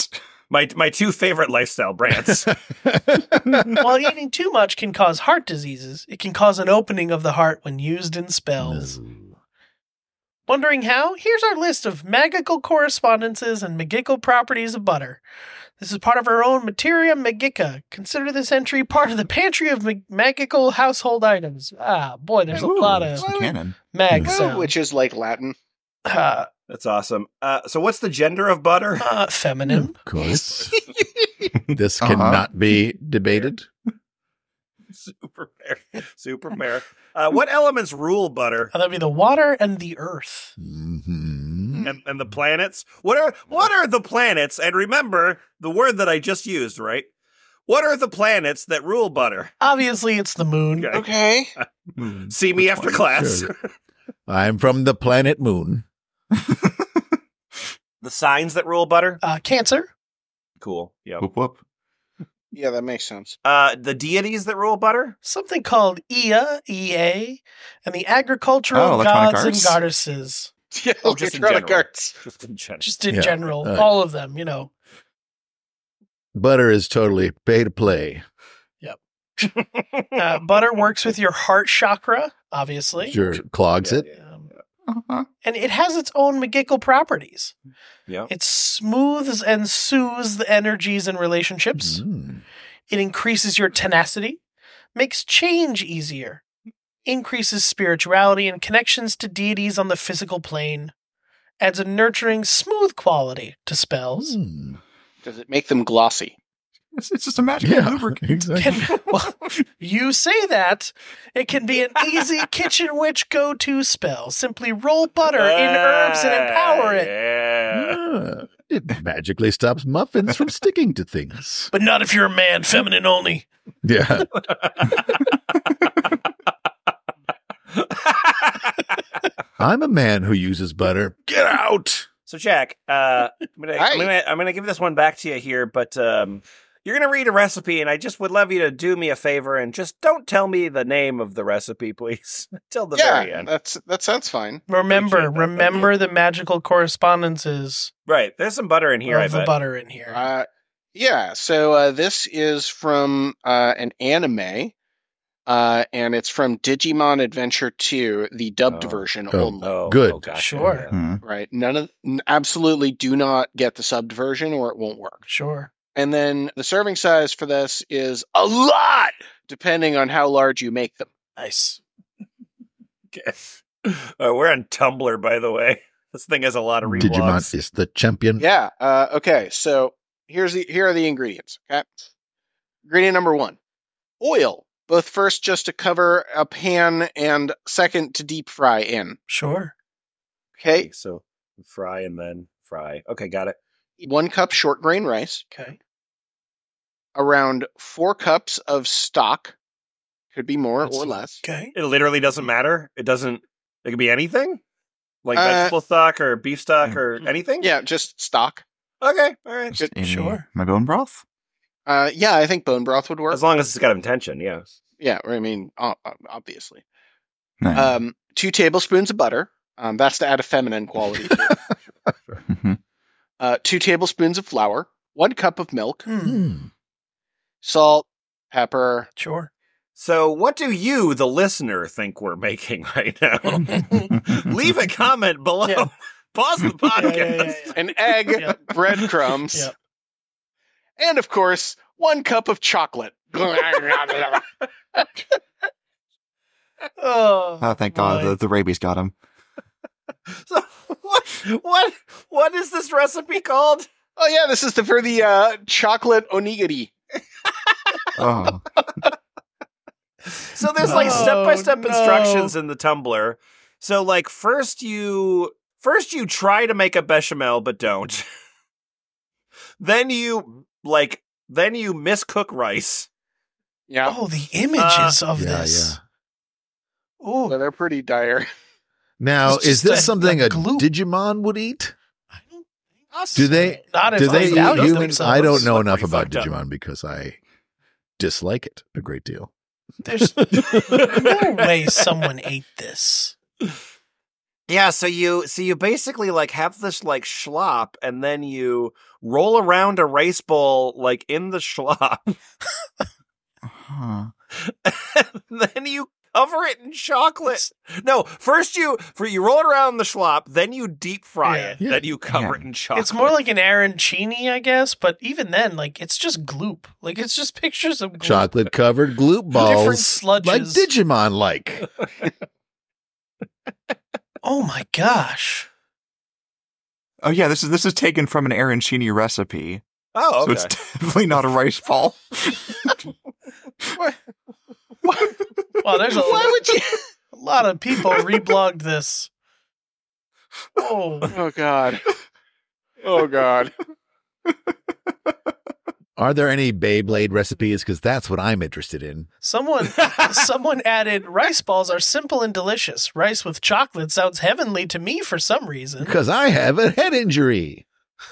My my two favorite lifestyle brands. While eating too much can cause heart diseases, it can cause an opening of the heart when used in spells. Wondering how? Here's our list of magical correspondences and magical properties of butter. This is part of our own Materia Magica. Consider this entry part of the pantry of mag- magical household items. Ah, boy, there's Ooh, a lot of some canon. mag Well, sound. which is like Latin. Uh, That's awesome. Uh, so what's the gender of butter? uh, feminine. Of course. This Uh-huh. cannot be debated. Super fair. Super fair. Uh, what elements rule butter? Uh, that'd be the water and the earth. Mhm. And, and the planets? What are what are the planets? And remember the word that I just used, right? What are the planets that rule butter? Obviously, it's the moon. Okay. Okay. Hmm. See me after class. Sure. I'm from the planet Moon. The signs that rule butter? Uh, Cancer. Cool. Yep. Whoop whoop. Yeah, that makes sense. Uh, the deities that rule butter? Something called Ea, E A, and the agricultural Oh, electronic gods and arts? goddesses. Yeah, Oh, just in electronic general. arts. Just in general. Just in Yeah, general, uh, all of them, you know. Butter is totally pay to play. Uh, butter works with your heart chakra, obviously. Sure, clogs it. Um, Uh-huh. and it has its own magical properties. Yeah. It smooths and soothes the energies and relationships. Mm. It increases your tenacity, makes change easier, increases spirituality and connections to deities on the physical plane, adds a nurturing, smooth quality to spells. Mm. Does it make them glossy? It's, it's just a magical Yeah, lubricant. exactly. Can, well, you say that. It can be an easy kitchen witch go-to spell. Simply roll butter in herbs and empower it. Yeah. Ah, it magically stops muffins from sticking to things. But not if you're a man, feminine only. Yeah. I'm a man who uses butter. Get out! So Jack, uh, I'm gonna, Hi. I'm gonna I'm gonna give this one back to you here, but um, you're gonna read a recipe, and I just would love you to do me a favor and just don't tell me the name of the recipe, please, till the very Yeah, end. that's that sounds fine. Remember, Appreciate that. remember the magical correspondences Right, there's some butter in here. I of the bet. butter in here. Uh, yeah, so uh, this is from uh, an anime, uh, and it's from Digimon Adventure two, the dubbed Oh. version Oh. only. Oh, Good. oh, gotcha. Sure. Hmm. Right? None of n- absolutely do not get the subbed version, or it won't work. Sure. And then the serving size for this is a lot, depending on how large you make them. Nice. Okay. Uh, we're on Tumblr, by the way. This thing has a lot of Digimon reblogs. is the champion. Yeah. Uh, okay. So here's the here are the ingredients. Okay. Ingredient number one: oil. Both first just to cover a pan, and second to deep fry in. Sure. Okay. So fry and then fry. Okay, got it. One cup short grain rice. Okay. Around four cups of stock. Could be more That's- or less. Okay. It literally doesn't matter. It doesn't. It could be anything, like Uh, vegetable stock or beef stock or anything. Yeah, just stock. Okay. All right. Just any- Sure. My bone broth? Uh, yeah, I think bone broth would work. As long as it's got intention. Yeah. Yeah, I mean, o- obviously. No. Um, two tablespoons of butter. Um, that's to add a feminine quality. to it. Mhm. Uh, two tablespoons of flour. One cup of milk. Hmm. Mm. Salt, pepper. Sure. So, what do you, the listener, think we're making right now? Leave a comment below. Yeah. Pause the Yeah, podcast. yeah, yeah, yeah. An egg, Yeah. breadcrumbs, Yeah. and of course, one cup of chocolate. Oh, Oh, thank God boy. the, the rabies got him. So, what, what, what is this recipe called? Oh yeah, this is the for the uh, chocolate onigiri. Oh. So there's like Oh, step by step no. instructions in the Tumblr. So like first you first you try to make a bechamel but don't. Then you like then you miscook rice. Yeah, Oh, the images of Yeah, this. yeah. Oh, so they're pretty dire. Now, It's is just this a- something a a gloop. Digimon would eat? I don't think Do they? Not if Do they they eat value humans? themselves. I don't know Slippery enough about fucked up. Digimon because I dislike it a great deal. There's no way someone ate this. Yeah, so you so you basically like have this like schlop, and then you roll around a rice bowl like in the schlop, Huh. and then you cover it in chocolate. No, first you for you roll it around the schlop, then you deep fry Yeah. it, Yeah. then you cover Yeah. it in chocolate. It's more like an arancini, I guess, but even then, like, it's just gloop. Like, it's just pictures of gloop. Chocolate covered gloop balls. Different sludges. Like Digimon like. Oh my gosh. Oh yeah, this is this is taken from an arancini recipe, oh, okay. so it's definitely not a rice ball. Wow, there's a, Why would you? a lot of people reblogged this. Oh, Oh God. Oh God. Are there any Beyblade recipes? Because that's what I'm interested in. someone someone added rice balls are simple and delicious. Rice with chocolate sounds heavenly to me for some reason. Because I have a head injury.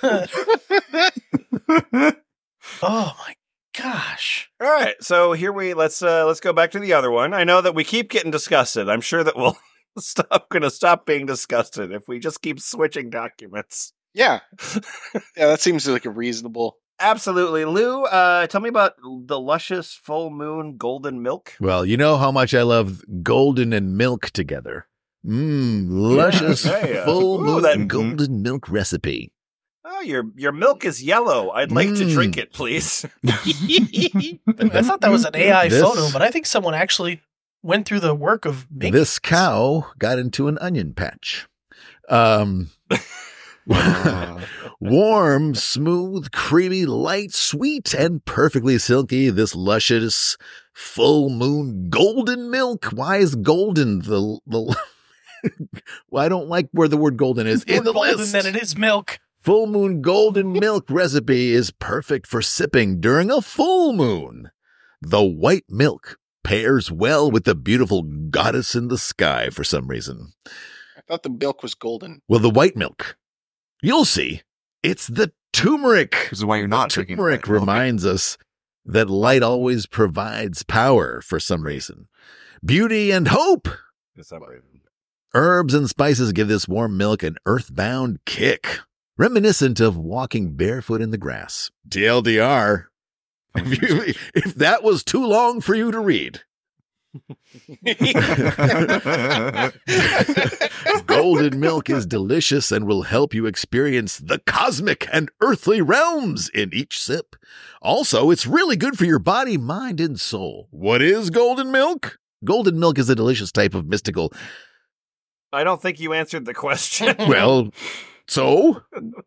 Oh my gosh. All right, so here we let's uh let's go back to the other one. I know that we keep getting disgusted. I'm sure that we'll stop gonna stop being disgusted if we just keep switching documents. Yeah. Yeah, that seems like a reasonable. Absolutely. Lou, uh tell me about the luscious full moon golden milk. Well, you know how much I love golden and milk together. Mmm, luscious Yeah, yeah. full Ooh, moon that- golden milk recipe. Oh, your your milk is yellow. I'd like to Mm. drink it, please. I thought that was an A I This- photo, but I think someone actually went through the work of making This cow got into an onion patch. Um, warm, smooth, creamy, light, sweet, and perfectly silky. This luscious, full moon golden milk. Why is golden the the? Well, I don't like where the word golden is in the more golden list. than it is milk. Full moon golden milk recipe is perfect for sipping during a full moon. The white milk pairs well with the beautiful goddess in the sky for some reason. I thought the milk was golden. Well, the white milk, you'll see, it's the turmeric. This is why you're not drinking Turmeric white milk. reminds us that light always provides power for some reason. Beauty and hope. For some reason. Herbs and spices give this warm milk an earthbound kick, reminiscent of walking barefoot in the grass. T L D R. If, you, if that was too long for you to read. Golden milk is delicious and will help you experience the cosmic and earthly realms in each sip. Also, it's really good for your body, mind, and soul. What is golden milk? Golden milk is a delicious type of mystical. I don't think you answered the question. Well, so?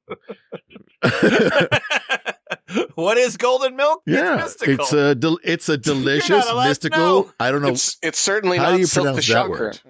What is golden milk? Yeah, It's mystical. it's a del- it's a delicious allowed to mystical. know. I don't know. It's it's certainly How not do you silk the pronounce that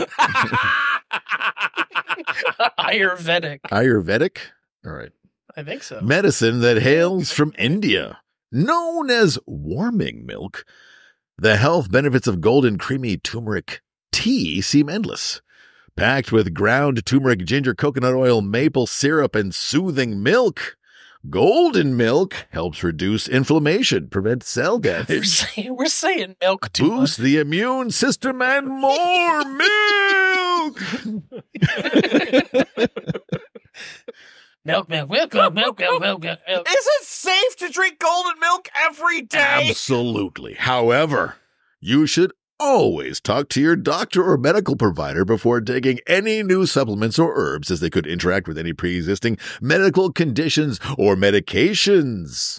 shocker. Ayurvedic. Ayurvedic. All right. I think so. Medicine that hails from India, known as warming milk. The health benefits of golden creamy turmeric tea seem endless. Packed with ground turmeric, ginger, coconut oil, maple syrup, and soothing milk, golden milk helps reduce inflammation, prevent cell We're damage, saying, we're saying milk too boost much. the immune system, and more milk. Milk, milk, milk, milk, milk, milk, milk, milk. milk. Is it safe to drink golden milk every day? Absolutely. However, you should always talk to your doctor or medical provider before taking any new supplements or herbs, as they could interact with any pre-existing medical conditions or medications.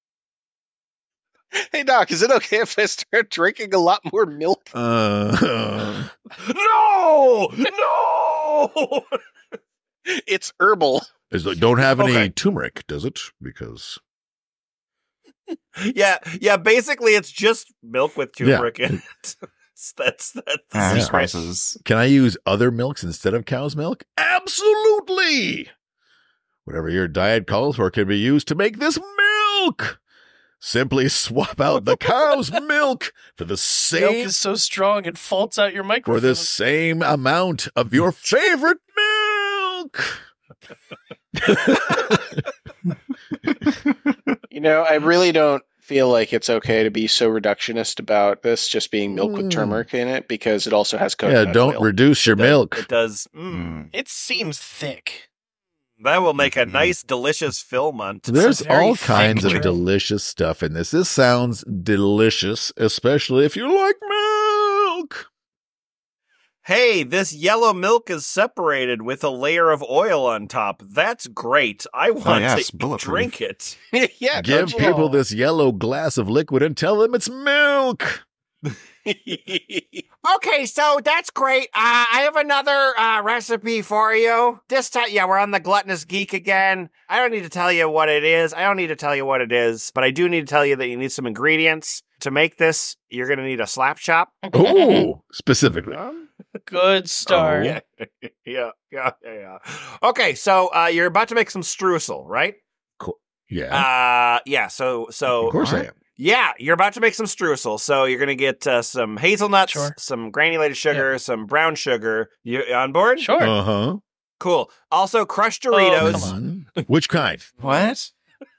Hey doc, is it okay if I start drinking a lot more milk? Uh, No! No! It's herbal. it's like, don't have any Okay. turmeric, does it? Because yeah, yeah, basically it's just milk with Yeah. turmeric in it. that's that's Ah, the secret. spices. can I use other milks instead of cow's milk? Absolutely. Whatever your diet calls for can be used to make this milk. Simply swap out the cow's milk for the Milk same is so strong it faults out your for microphone. the same amount of your favorite milk. You know, I really don't feel like it's okay to be so reductionist about this just being milk with Mm. turmeric in it because it also has Yeah, coconut don't oil. reduce your It does- milk. It does. Mm, Mm. It seems thick. that will make a Mhm. nice, delicious film on. There's very all thick kinds of drink. delicious stuff in this. This sounds delicious, especially if you like milk. Hey, this yellow milk is separated with a layer of oil on top. That's great. I want yes, to bulletproof. drink it. yeah, Give don't you? people this yellow glass of liquid and tell them it's milk. Okay, so that's great. Uh, I have another uh, recipe for you. This time, yeah, we're on the Gluttonous Geek again. I don't need to tell you what it is. I don't need to tell you what it is, but I do need to tell you that you need some ingredients. To make this, you're going to need a slap chop. Ooh, specifically. Good start. Yeah, yeah, yeah, yeah, yeah. Okay, so uh, you're about to make some streusel, right? Yeah, Uh, yeah. So, so of course I am. Yeah, you're about to make some streusel, so you're gonna get uh, some hazelnuts, Sure. some granulated sugar, some brown sugar. You on board? Sure. Uh huh. Cool. Also, crushed Oh, Doritos. come on. Which kind? What?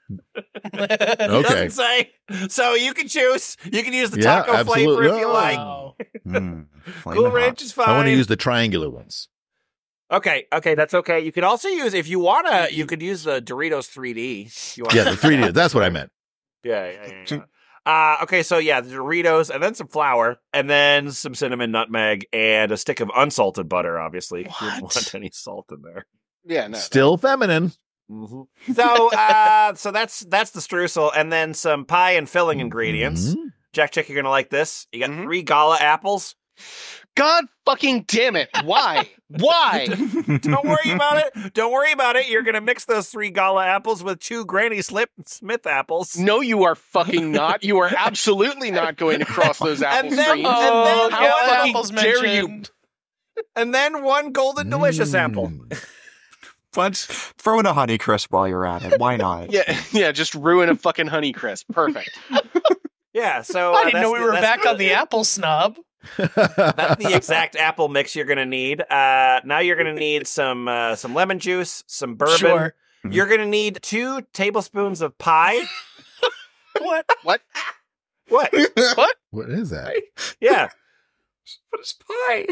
It Okay. doesn't say. So you can choose. You can use the Yeah, taco flavor absolutely. if you Oh. like. Wow. Mm, Cool flaming Ranch hot. is fine. I want to use the triangular ones. Okay, okay, that's okay. You can also use if you wanna. You could use the Doritos three D. if you want. Yeah, the three D. That's what I meant. Yeah, yeah, yeah. yeah. Uh, okay, so yeah, the Doritos, and then some flour, and then some cinnamon, nutmeg, and a stick of unsalted butter. Obviously, you don't What? want any salt in there. Yeah, no. Still feminine. Mm-hmm. So, uh, so that's that's the streusel, and then some pie and filling ingredients. Mhm. Jack Chick, you're gonna like this. You got Mhm. three gala apples. God fucking damn it! Why? Why? Don't worry about it. Don't worry about it. You're gonna mix those three gala apples with two Granny Slip Smith apples. No, you are fucking not. You are absolutely not going to cross those apple And then- streams. and Oh, then how yeah, fucking apples dare you- mentioned. And then one golden delicious apple. Mm. But throw in a honey crisp while you're at it. Why not? Yeah, yeah, just ruin a fucking Honeycrisp. Perfect. Yeah. So I uh, didn't that's know we the- were that's back on the apple snob. That's the exact apple mix you're gonna need. Uh, now you're gonna need some uh, some lemon juice, some bourbon. Sure. You're gonna need two tablespoons of pie. What? What? What? What? What is that? Yeah. What is pie?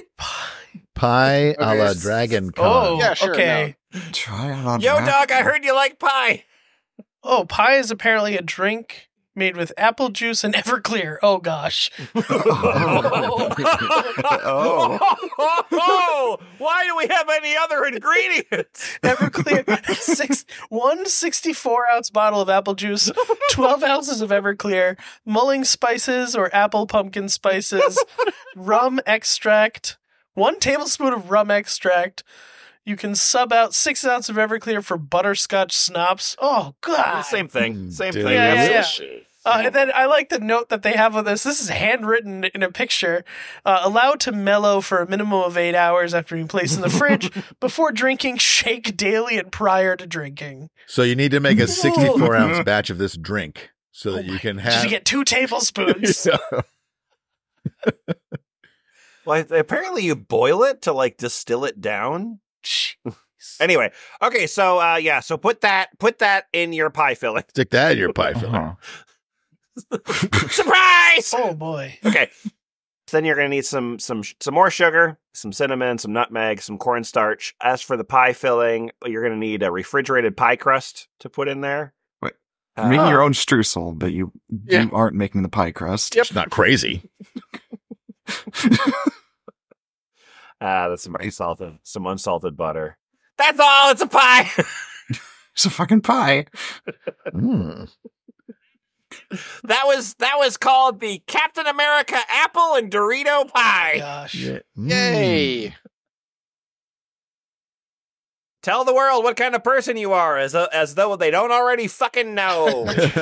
Pie a la Okay. Dragon Con. Oh, Yeah, sure, okay. Try it on Yo, draft. dog, I heard you like pie. Oh, pie is apparently a drink made with apple juice and Everclear. Oh gosh. Oh. Why do we have any other ingredients? Everclear, six, one sixty-four ounce bottle of apple juice, twelve ounces of Everclear, mulling spices or apple pumpkin spices, rum extract, one tablespoon of rum extract. You can sub out six ounces of Everclear for butterscotch schnapps. Oh god. Same thing. Same Dude. thing. Yeah, yeah, That's- yeah. Uh, and then I like the note that they have on this. This is handwritten in a picture. Uh, allowed to mellow for a minimum of eight hours after being placed in the fridge. Before drinking, shake daily and prior to drinking. So you need to make a sixty-four ounce batch of this drink so that Oh you can my- Just have. get two tablespoons. Well, apparently you boil it to like distill it down. Anyway, okay, so uh yeah, so put that put that in your pie filling. Stick that in your pie filling. Uh-huh. Surprise! Oh boy. Okay. So then you're gonna need some some some more sugar, some cinnamon, some nutmeg, some cornstarch. As for the pie filling, you're gonna need a refrigerated pie crust to put in there. Wait. Uh, You're making your own streusel, but you Yeah. you aren't making the pie crust. Yep. It's not crazy. Uh, that's some unsalted, some unsalted butter. That's all. It's a pie. It's a fucking pie. Mm. that was that was called the Captain America apple and Dorito pie. Gosh. Yeah. Mm. Yay! Tell the world what kind of person you are, as as though they don't already fucking know.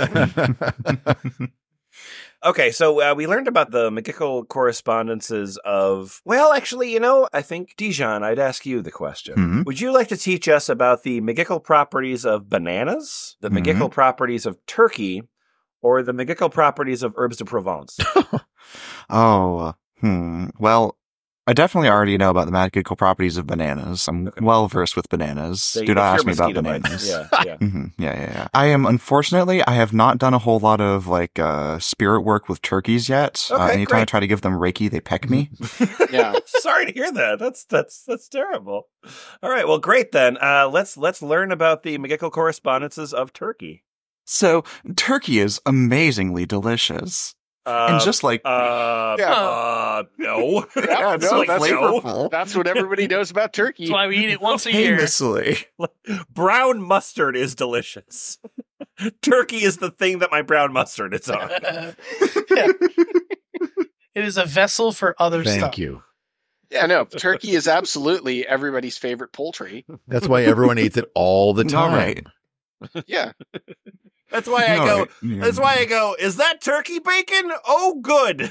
Okay, so uh, we learned about the McGickle correspondences of. Well, actually, you know, I think Dijon, I'd ask you the question. Mhm. Would you like to teach us about the McGickle properties of bananas, the Mhm. McGickle properties of turkey, or the McGickle properties of herbs de Provence? Oh, uh, hmm. Well, I definitely already know about the magical properties of bananas. I'm Okay. well versed with bananas. They- Do they not ask cure me about mosquito bites. bananas. Yeah, yeah. hmm Yeah, yeah, yeah. I am, unfortunately, I have not done a whole lot of like uh, spirit work with turkeys yet. uh, Okay, anytime I great. try to give them Reiki, they peck me. Yeah. Sorry to hear that. That's that's that's terrible. All right, well, great then. Uh, let's let's learn about the McGickle correspondences of Turkey. So, turkey is amazingly delicious. Uh, and just like, uh, Yeah. uh, no, Yeah, it's no, like that's, flavorful. that's what everybody knows about turkey. That's why we eat it once a year. famously. brown mustard is delicious. Turkey is the thing that my brown mustard is on. Yeah. It is a vessel for other Thank stuff. you. Yeah, no, turkey is absolutely everybody's favorite poultry. That's why everyone eats it all the time. All right. Yeah. That's why I All go. right. Yeah. That's why I go. Is that turkey bacon? Oh, good.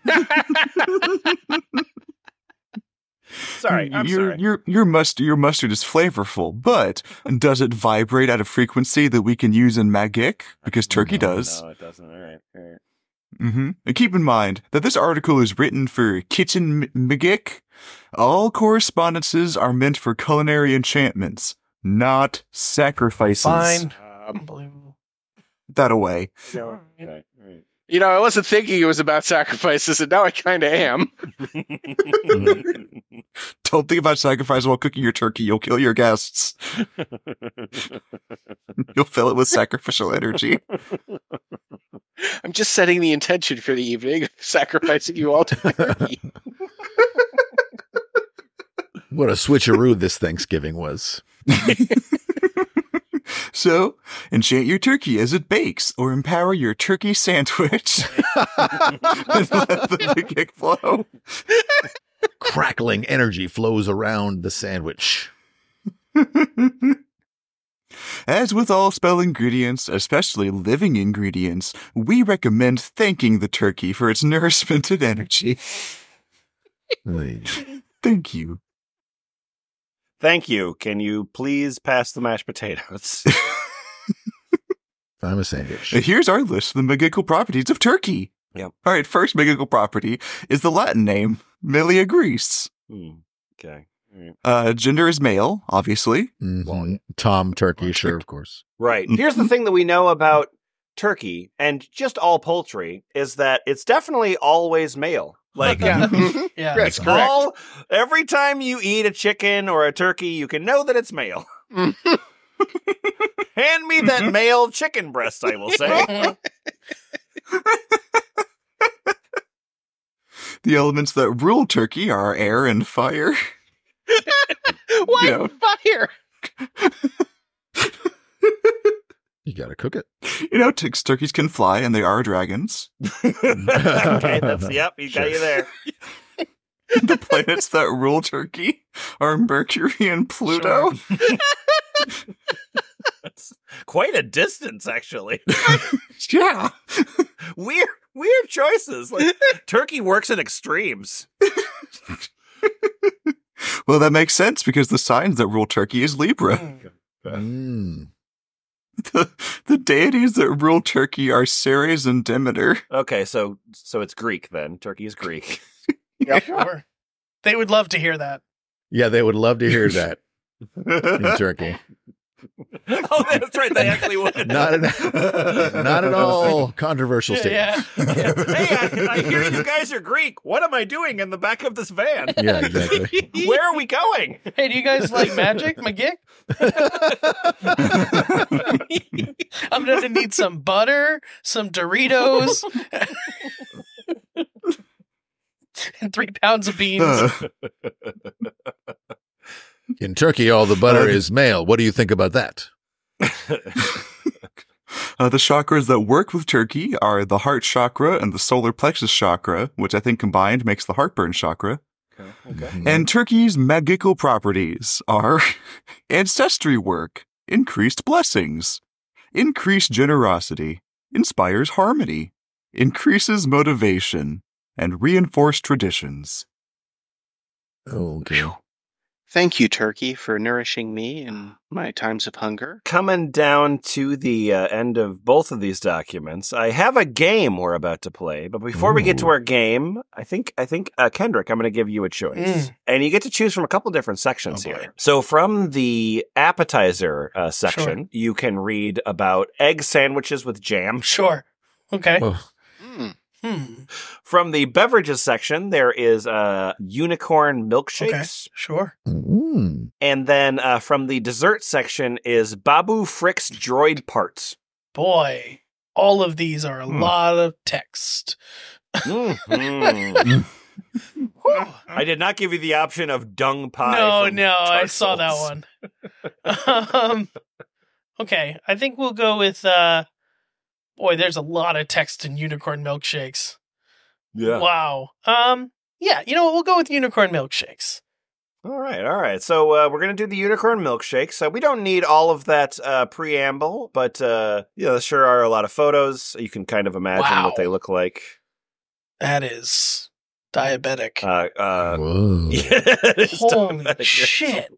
Sorry, I'm your, sorry. Your your mustard your mustard is flavorful, but does it vibrate at a frequency that we can use in Magic? Because turkey No, does. No, it doesn't. All right. All right. Mm-hmm. And keep in mind that this article is written for Kitchen M- Magic. All correspondences are meant for culinary enchantments, not sacrifices. Fine. Um, Unbelievable. That away. No, all right. All right. you know, I wasn't thinking it was about sacrifices, and now I kind of am. Don't think about sacrifice while cooking your turkey. You'll kill your guests. You'll fill it with sacrificial energy. I'm just setting the intention for the evening, sacrificing you all to turkey. What a switcheroo this Thanksgiving was. So, enchant your turkey as it bakes, or empower your turkey sandwich. And let the magic flow. Crackling energy flows around the sandwich. As with all spell ingredients, especially living ingredients, we recommend thanking the turkey for its nourishment and energy. Thank you. Thank you. Can you please pass the mashed potatoes? I'm a sandwich. And here's our list of the magical properties of turkey. Yep. All right, first magical property is the Latin name, Milia Gris. Hmm. Okay. All right. Uh, gender is male, obviously. Mhm. Tom Turkey, sure, of course. Right. Here's the thing that we know about turkey and just all poultry is that it's definitely always male. Like Yeah. Yeah. That's correct. all every time you eat a chicken or a turkey, you can know that it's male. Hand me that male chicken breast, I will say. The elements that rule turkey are air and fire. Why Yeah. fire? You gotta cook it. You know, t- turkeys can fly and they are dragons. Okay, that's yep, he got Sure. you there. The planets that rule turkey are Mercury and Pluto. That's quite a distance, actually. Yeah. Weird, weird choices. Like turkey works in extremes. Well, that makes sense because the signs that rule turkey is Libra. Mm. The, the deities that rule turkey are Ceres and Demeter. Okay, so so it's Greek then. Turkey is Greek. Sure. They would love to hear that. Yeah, they would love to hear that in Turkey. Oh, that's right. They actually would. Not at, not at all controversial statement. Yeah. Yeah. Hey, I, I hear you guys are Greek. What am I doing in the back of this van? Yeah, exactly. Where are we going? Hey, do you guys like magic, McGick? I'm gonna need some butter, some Doritos, and three pounds of beans. Uh, In Turkey, all the butter is male. What do you think about that? uh, the chakras that work with turkey are the heart chakra and the solar plexus chakra, which I think combined makes the heartburn chakra. Okay. And turkey's magical properties are ancestry work, increased blessings, increased generosity, inspires harmony, increases motivation, and reinforced traditions. Okay. Thank you, Turkey, for nourishing me in my times of hunger. Coming down to the uh, end of both of these documents, I have a game we're about to play. But before we get to Ooh. our game, I think I think uh, Kendrick, I'm going to give you a choice, Mm. and you get to choose from a couple different sections Oh, boy. here. So from the appetizer uh, section, Sure. you can read about egg sandwiches with jam. Sure. Okay. Oh, Mm. Hmm. From the beverages section, there is uh, unicorn milkshakes. Okay. Sure. mm. And then uh, from the dessert section is Babu Frick's droid parts. Boy, all of these are a Hmm. lot of text. Mhm. I did not give you the option of dung pie. No, from no, I saw that Tartals. one. um, okay, I think we'll go with. Uh, boy, there's a lot of text in unicorn milkshakes. Yeah. Wow. Um. Yeah. You know what? We'll go with unicorn milkshakes. All right, all right. So uh, we're gonna do the unicorn milkshake. So we don't need all of that uh, preamble, but uh, yeah, there sure are a lot of photos. You can kind of imagine Wow. what they look like. That is diabetic. Uh, uh, Whoa. yeah, it's Holy diabetic. shit.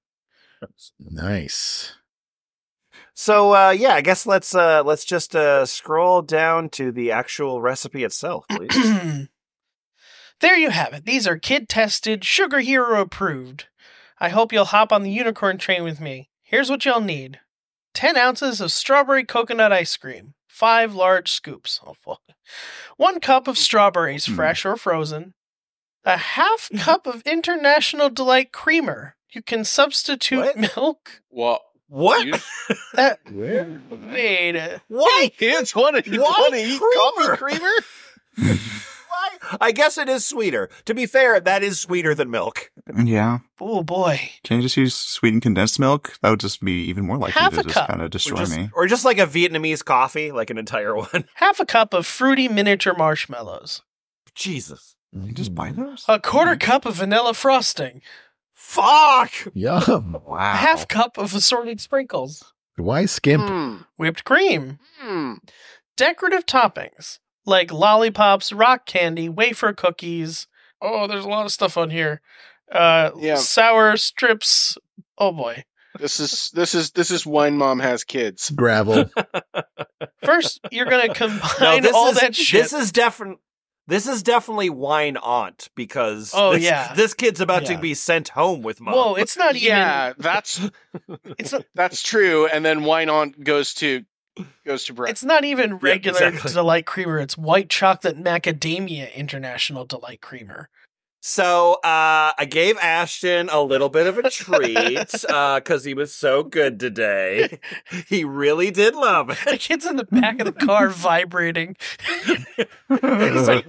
Nice. So uh, yeah, I guess let's uh, let's just uh, scroll down to the actual recipe itself, please. There you have it. These are kid tested, Sugar Hero approved. I hope you'll hop on the unicorn train with me. Here's what you'll need: ten ounces of strawberry coconut ice cream, five large scoops, oh, fuck. one cup of strawberries, fresh or frozen, a half cup of International Delight creamer. You can substitute What? milk. What? What? You, That wait. a- Why? kids want to Why want to eat creamer? coffee creamer? Why? I guess it is sweeter. To be fair, that is sweeter than milk. Yeah. Oh boy. Can you just use sweetened condensed milk? That would just be even more likely Half to a just cup. kind of Or destroy just, me. or just like a Vietnamese coffee, like an entire one. Half a cup of fruity miniature marshmallows. Jesus. You just buy those? A quarter cup of vanilla frosting. Fuck! Yum. Wow. A half cup of assorted sprinkles. Why skimp? Mm. Whipped cream. Mm. Decorative toppings like lollipops, rock candy, wafer cookies. Oh, there's a lot of stuff on here. Uh, Yeah. Sour strips. Oh boy. This is this is this is wine mom has kids. Gravel. First, you're gonna No, combine this all is, that shit. This is definitely. This is definitely wine aunt because Oh, this, yeah. this kid's about Yeah. to be sent home with mom. Whoa, it's not even. Yeah, that's It's not, that's true. And then wine on goes to goes to bread. it's not even regular exactly. delight creamer. It's white chocolate macadamia international delight creamer. So uh, I gave Ashton a little bit of a treat because he was so good today. He really did love it. The kid's in the back of the car vibrating. He's like,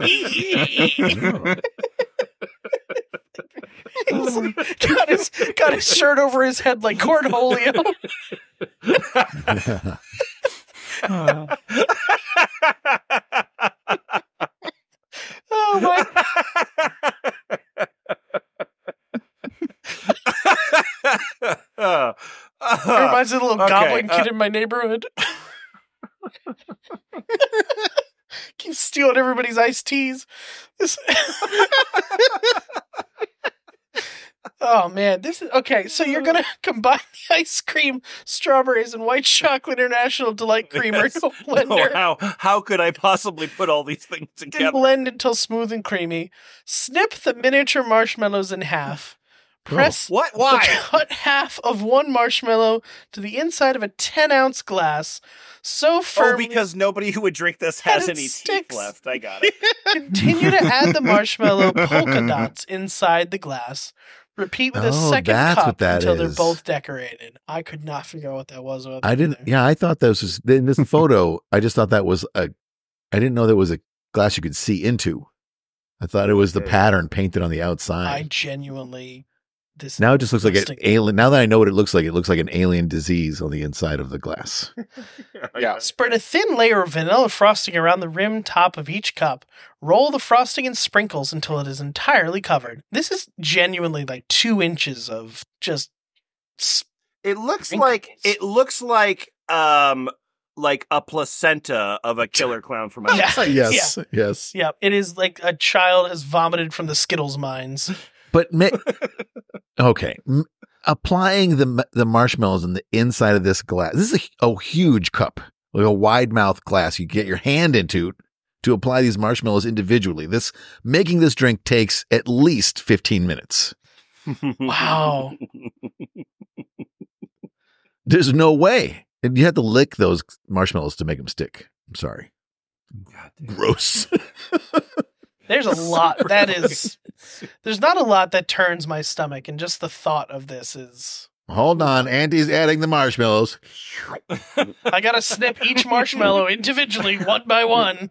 He's like, got his got his shirt over his head like Cornholio. Oh my! Uh, It reminds me of the little okay, goblin uh, kid in my neighborhood. Keeps stealing everybody's iced teas. This... Oh man, this is okay. So you're gonna combine the ice cream, strawberries, and white chocolate international delight creamer Yes. into a No, blender. how how could I possibly put all these things Then together? blend until smooth and creamy. Snip the miniature marshmallows in half. Press What? the Why? cut half of one marshmallow to the inside of a ten ounce glass. So Oh, firmly, because nobody who would drink this And has it any teeth sticks. left. I got it. continue to add the marshmallow polka dots inside the glass. Repeat with a Oh, second that's cup what that until they're is. both decorated. I could not figure out what that was. I didn't. Yeah, I thought that was just, in this photo. I just thought that was a. I didn't know there was a glass you could see into. I thought it was the Okay. pattern painted on the I outside. genuinely. This Now it just looks like an disgusting. alien. Now that I know what it looks like, it looks like an alien disease on the inside of the glass. Yeah. Spread a thin layer of vanilla frosting around the rim top of each cup. Roll the frosting in sprinkles until it is entirely covered. This is genuinely like two inches of just. s- It looks Sprinkles. like it looks like um like a placenta of a killer clown from outer Yeah. space. Yes, yes. Yeah, it is like a child has vomited from the Skittles mines. But ma- Okay. M- applying the the marshmallows in the inside of this glass. This is a, a huge cup, like a wide mouth glass you get your hand into to apply these marshmallows individually. This making this drink takes at least fifteen minutes. Wow. There's no way. And you have to lick those marshmallows to make them stick. I'm sorry. Gross. There's a lot that is there's not a lot that turns my stomach, and just the thought of this is Hold on. Andy's adding the marshmallows. I gotta snip each marshmallow individually one by one.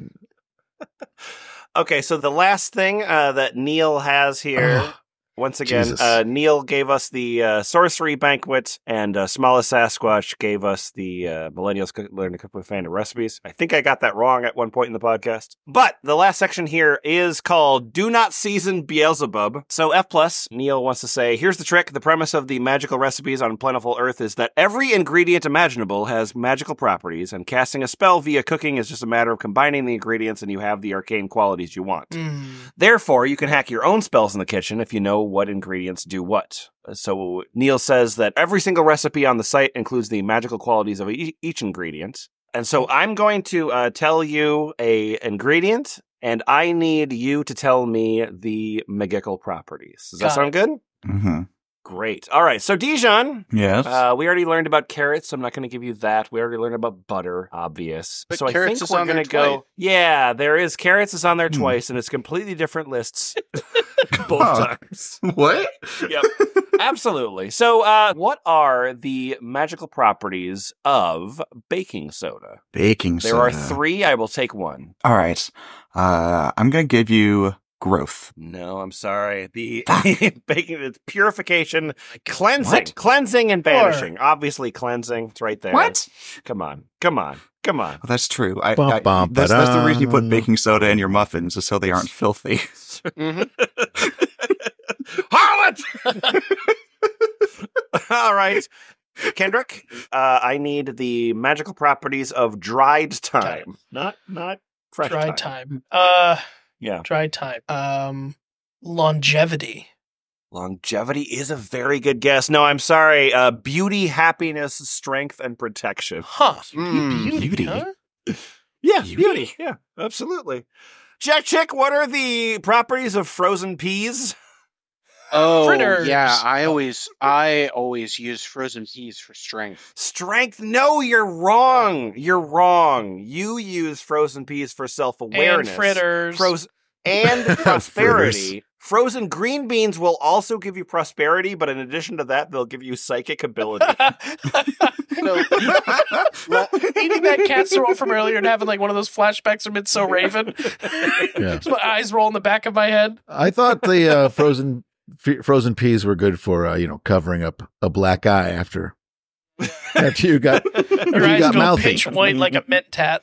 Okay, so the last thing uh, that Neil has here, once again, Jesus. uh, Neil gave us the uh, Sorcery Banquet, and uh, Smallest Sasquatch gave us the uh, Millennials Cook- Learn to Cook with Fandom Recipes. I think I got that wrong at one point in the podcast. But the last section here is called Do Not Season Beelzebub. So F plus, Neil wants to say, here's the trick. The premise of the magical recipes on Plentiful Earth is that every ingredient imaginable has magical properties, and casting a spell via cooking is just a matter of combining the ingredients and you have the arcane qualities you want. Mm. Therefore, you can hack your own spells in the kitchen if you know what ingredients do what. So Neil says that every single recipe on the site includes the magical qualities of e- each ingredient. And so I'm going to uh, tell you a ingredient, and I need you to tell me the magical properties. Does that Got sound good? Mm-hmm. Great. All right. So Dijon, Yes. uh, we already learned about carrots. So I'm not going to give you that. We already learned about butter. Obvious. But so I carrots think is we're on there going to go. twice. Yeah, there is carrots is on there Hmm. twice, and it's completely different lists both Huh. times. what? Yep. Absolutely. So, uh, what are the magical properties of baking soda? Baking There soda. are three. I will take one. All right. Uh, I'm going to give you growth. No, I'm sorry. The baking, it's purification, cleansing, What? cleansing, and Sure. banishing. Obviously, cleansing. It's right there. What? Come on. Come on. Come on. Well, that's true. I, Bum, I, bum, that's, that's the reason you put ba-dum. baking soda in your muffins, is so they aren't filthy. Mhm. Harlot! All right. Kendrick, uh, I need the magical properties of dried time. Not not fresh Dry time. time. Uh Yeah. dry time. Um longevity. Longevity is a very good guess. No, I'm sorry. Uh, beauty, happiness, strength, and protection. Huh. Mm. Beauty, Beauty. huh? Yeah, Beauty? beauty. Yeah, absolutely. Jack Chick, what are the properties of frozen peas? Oh Fritters. yeah, I always I always use frozen peas for strength. Strength? No, you're wrong. You're wrong. You use frozen peas for self-awareness. And fritters. Frozen and prosperity. Frozen green beans will also give you prosperity, but in addition to that, they'll give you psychic ability. So, well, Eating that casserole from earlier and having like one of those flashbacks from It's So Raven. Yeah. So my eyes roll in the back of my head. I thought the uh, frozen f- frozen peas were good for uh, you know covering up a black eye after after you got after Your you eyes got go mouthy. pitch white like a mint tat.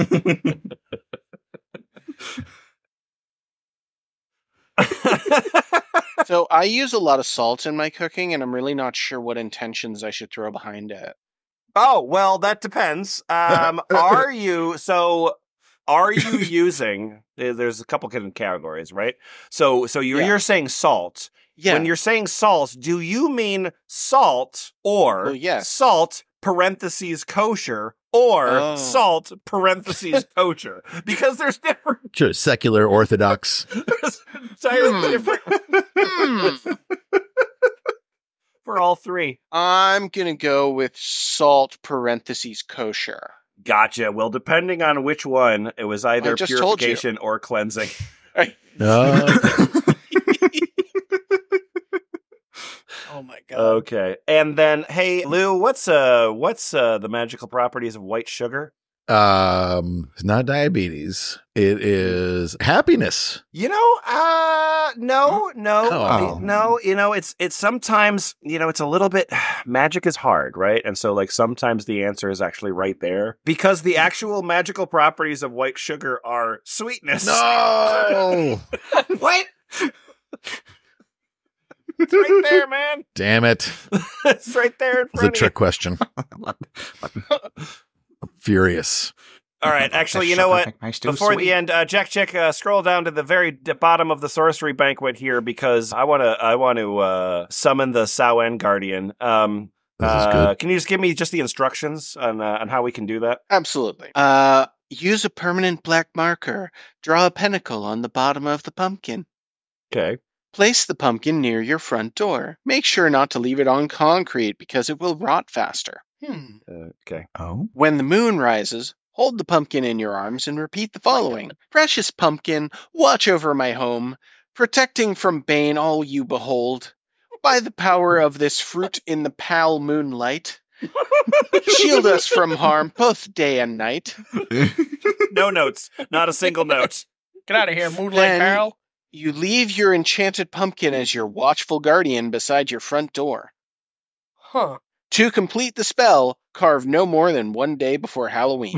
so I use a lot of salt in my cooking, and I'm really not sure what intentions I should throw behind it. Oh, well, that depends. Um, are you so? Are you using? There's a couple different categories, right? So, so you're Yeah. you're saying salt. Yeah. When you're saying salt, do you mean salt or Well, yes. salt parentheses kosher or Oh. salt parentheses kosher? Because there's different, Sure, secular orthodox. there's entirely different Hmm. for all three. I'm gonna go with salt parentheses kosher. Gotcha. Well, depending on which one, it was either I just told you. purification or cleansing. Uh, Oh my god. Okay. And then, hey, Lou, what's uh, what's uh, the magical properties of white sugar? um, it's not diabetes. It is happiness. You know, uh, no, no, Oh. no. You know, it's it's sometimes, you know, it's a little bit. Magic is hard, right? And so, like, sometimes the answer is actually right there because the actual magical properties of white sugar are sweetness. No, What? It's right there, man. damn it! It's right there in It's a front of trick question. I'm furious. All right, actually, you know what? Before the end, uh, Jack Chick, uh, scroll down to the very d- bottom of the sorcery banquet here because I want to. I want to uh, summon the Sawen Guardian. Um, This is uh, good. Can you just give me just the instructions on uh, on how we can do that? Absolutely. Uh, use a permanent black marker. Draw a pentacle on the bottom of the pumpkin. Okay. Place the pumpkin near your front door. Make sure not to leave it on concrete because it will rot faster. Hmm. Uh, okay. Oh. When the moon rises, hold the pumpkin in your arms and repeat the following. Precious pumpkin, watch over my home, protecting from bane all you behold. By the power of this fruit in the pale moonlight, shield us from harm both day and night. No notes. Not a single note. Get out of here, Moonlight Then Carol. you leave your enchanted pumpkin as your watchful guardian beside your front door. Huh. To complete the spell, carve no more than one day before Halloween.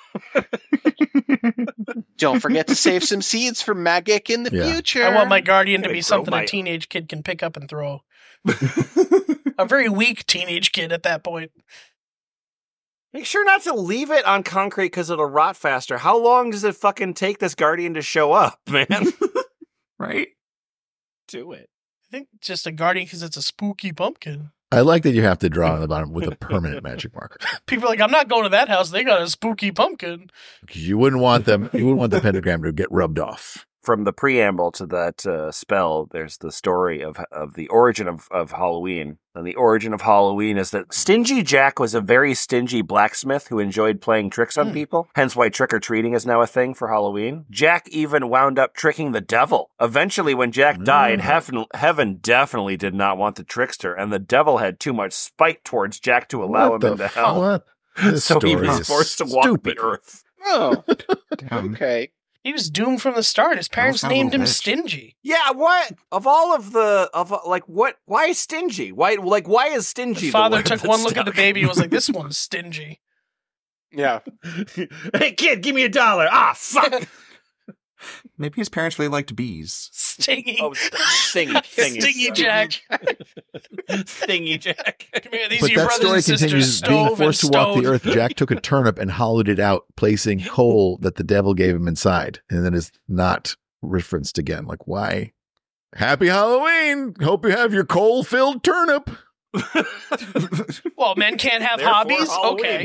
Don't forget to save some seeds for magic in the Yeah. future. I want my guardian to Gonna be grow something my- a teenage kid can pick up and throw. A very weak teenage kid at that point. Make sure not to leave it on concrete because it'll rot faster. How long does it fucking take this guardian to show up, man? Right? Do it. I think just a guardian because it's a spooky pumpkin. I like that you have to draw on the bottom with a permanent magic marker. People are like, I'm not going to that house. They got a spooky pumpkin. Because you wouldn't want them. You wouldn't want the pentagram to get rubbed off. From the preamble to that uh, spell, there's the story of of the origin of, of Halloween. And the origin of Halloween is that Stingy Jack was a very stingy blacksmith who enjoyed playing tricks on Hmm. people, hence why trick-or-treating is now a thing for Halloween. Jack even wound up tricking the devil. Eventually, when Jack died, Mm. heaven, heaven definitely did not want the trickster, and the devil had too much spite towards Jack to allow What him the into f- hell. What? This So he story was is forced to walk stupid. the earth. Oh, Damn. okay. He was doomed from the start. His parents sound a named him little bitch. Stingy. Yeah, what of all of the of like what? Why stingy? Why like why is stingy? The father word took that one look at the stuck? baby and was like, this one's stingy. Yeah. Hey kid, give me a dollar. Ah, fuck. Maybe his parents really liked bees. Stingy. Oh, stingy, stingy, Stingy Jack. stingy Jack. Come here, these But are your that brothers story and sisters, continues. Being Stove forced to and walk the Stone. earth, Jack took a turnip and hollowed it out, placing coal that the devil gave him inside, and then is not referenced again. Like, why? Happy Halloween! Hope you have your coal-filled turnip. Well, men can't have Therefore, hobbies? Halloween.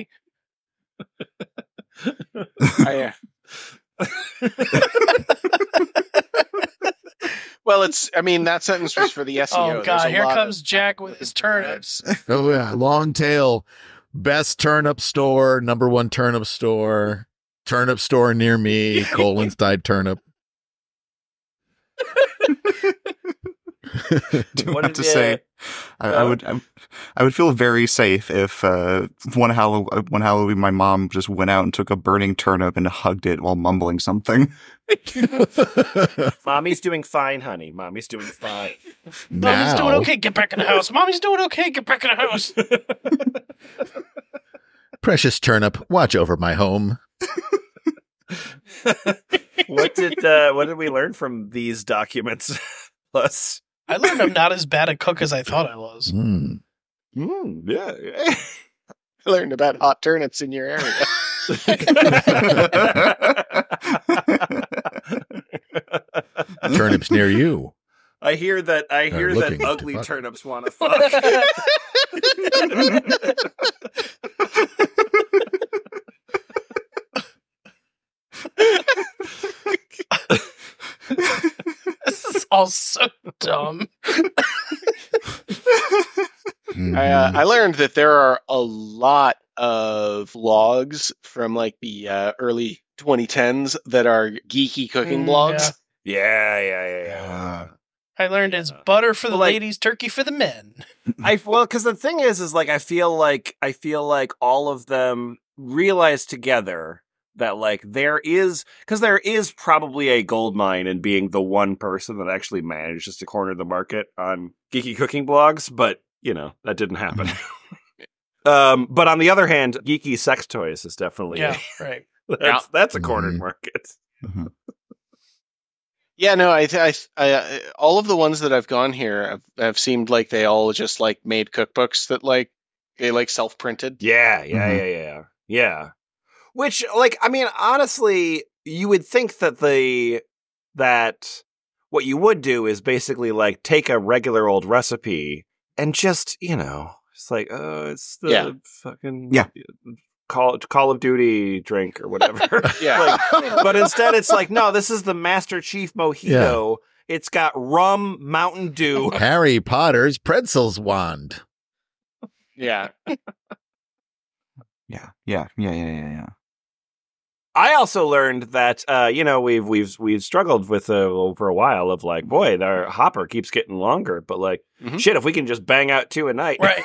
Okay. I, uh, well, it's. I mean, that sentence was for the S E O. Oh, There's God. a Here lot comes of- Jack with his turnips. Oh yeah, long tail. Best turnip store, number one turnip store, turnip store near me. Colon's dyed turnip. Do What have did to you- say, I, I would, I, I would feel very safe if uh, one Halloween, one Halloween, my mom just went out and took a burning turnip and hugged it while mumbling something. Mommy's doing fine, honey. Mommy's doing fine. Mommy's Now- doing okay. Get back in the house. Mommy's doing okay. Get back in the house. Precious turnip, watch over my home. What did uh, what did we learn from these documents? Plus, I learned I'm not as bad a cook as I thought I was. Mm. mm, yeah. I learned about hot turnips in your area. Turnips near you. I hear that. I hear that looking to ugly fuck. turnips want to fuck. This is all so dumb. I, uh, I learned that there are a lot of logs from like the uh, early twenty tens that are geeky cooking Mm, blogs. yeah, yeah, yeah, yeah. I learned it's butter for the Well, like- ladies, turkey for the men. I well, because the thing is, is like I feel like I feel like all of them realize together that like there is because there is probably a gold mine in being the one person that actually manages to corner the market on geeky cooking blogs, but you know that didn't happen. um, but on the other hand, geeky sex toys is definitely Yeah, right. that's, Yeah. that's a cornered Mhm. market. Yeah, no, I, th- I, I, uh, all of the ones that I've gone here have, have seemed like they all just like made cookbooks that like they like self printed. Yeah, yeah, Mhm. yeah, yeah, yeah. Which, like, I mean, honestly, you would think that the that what you would do is basically like take a regular old recipe and just, you know, it's like, oh, it's the Yeah. fucking Yeah. Call Call of Duty drink or whatever. Yeah. Like, but instead, it's like, no, this is the Master Chief Mojito. It's got rum, Mountain Dew. Harry Potter's pretzels wand. Yeah. Yeah, yeah, yeah, yeah, yeah, yeah. I also learned that uh, you know we've we've we've struggled with uh, over a while of like, boy, our hopper keeps getting longer, but like, Mhm. shit, if we can just bang out two a night, Right.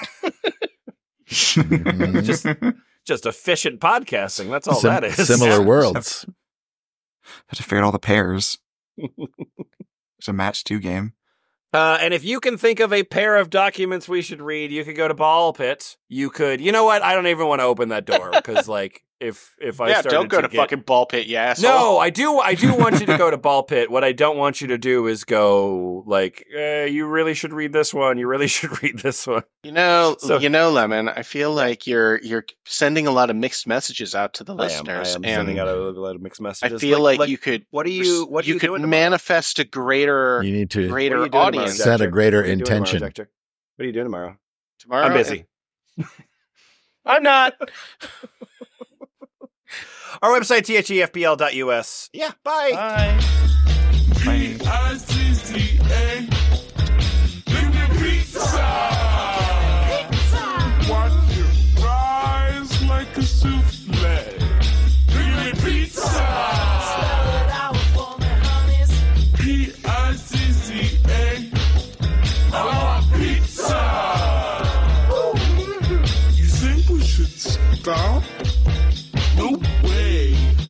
just just efficient podcasting. That's all Sim- that is. Similar worlds. Had to figure out all the pairs. It's a match two game. Uh, and if you can think of a pair of documents we should read, you could go to Ball Pit. You could, you know what? I don't even want to open that door because, like, if if I yeah, started don't go to, get... fucking ball pit, you asshole. No, I do. I do want you to go to Ball Pit. What I don't want you to do is go like, eh, you really should read this one. You really should read this one. You know, So- you know, Lemon. I feel like you're you're sending a lot of mixed messages out to the I am, I listeners, am and sending out a lot of mixed I messages. feel like, you could. What do you? What do you you could doing tomorrow? manifest a greater You need to What are greater you doing tomorrow, audience Jack set a Jack? greater What are you doing tomorrow, intention. Jack Jack? What are you doing tomorrow? tomorrow. I'm busy. I'm not. Our website, T H E F P L dot U S. Yeah, bye. Bye. B I C C A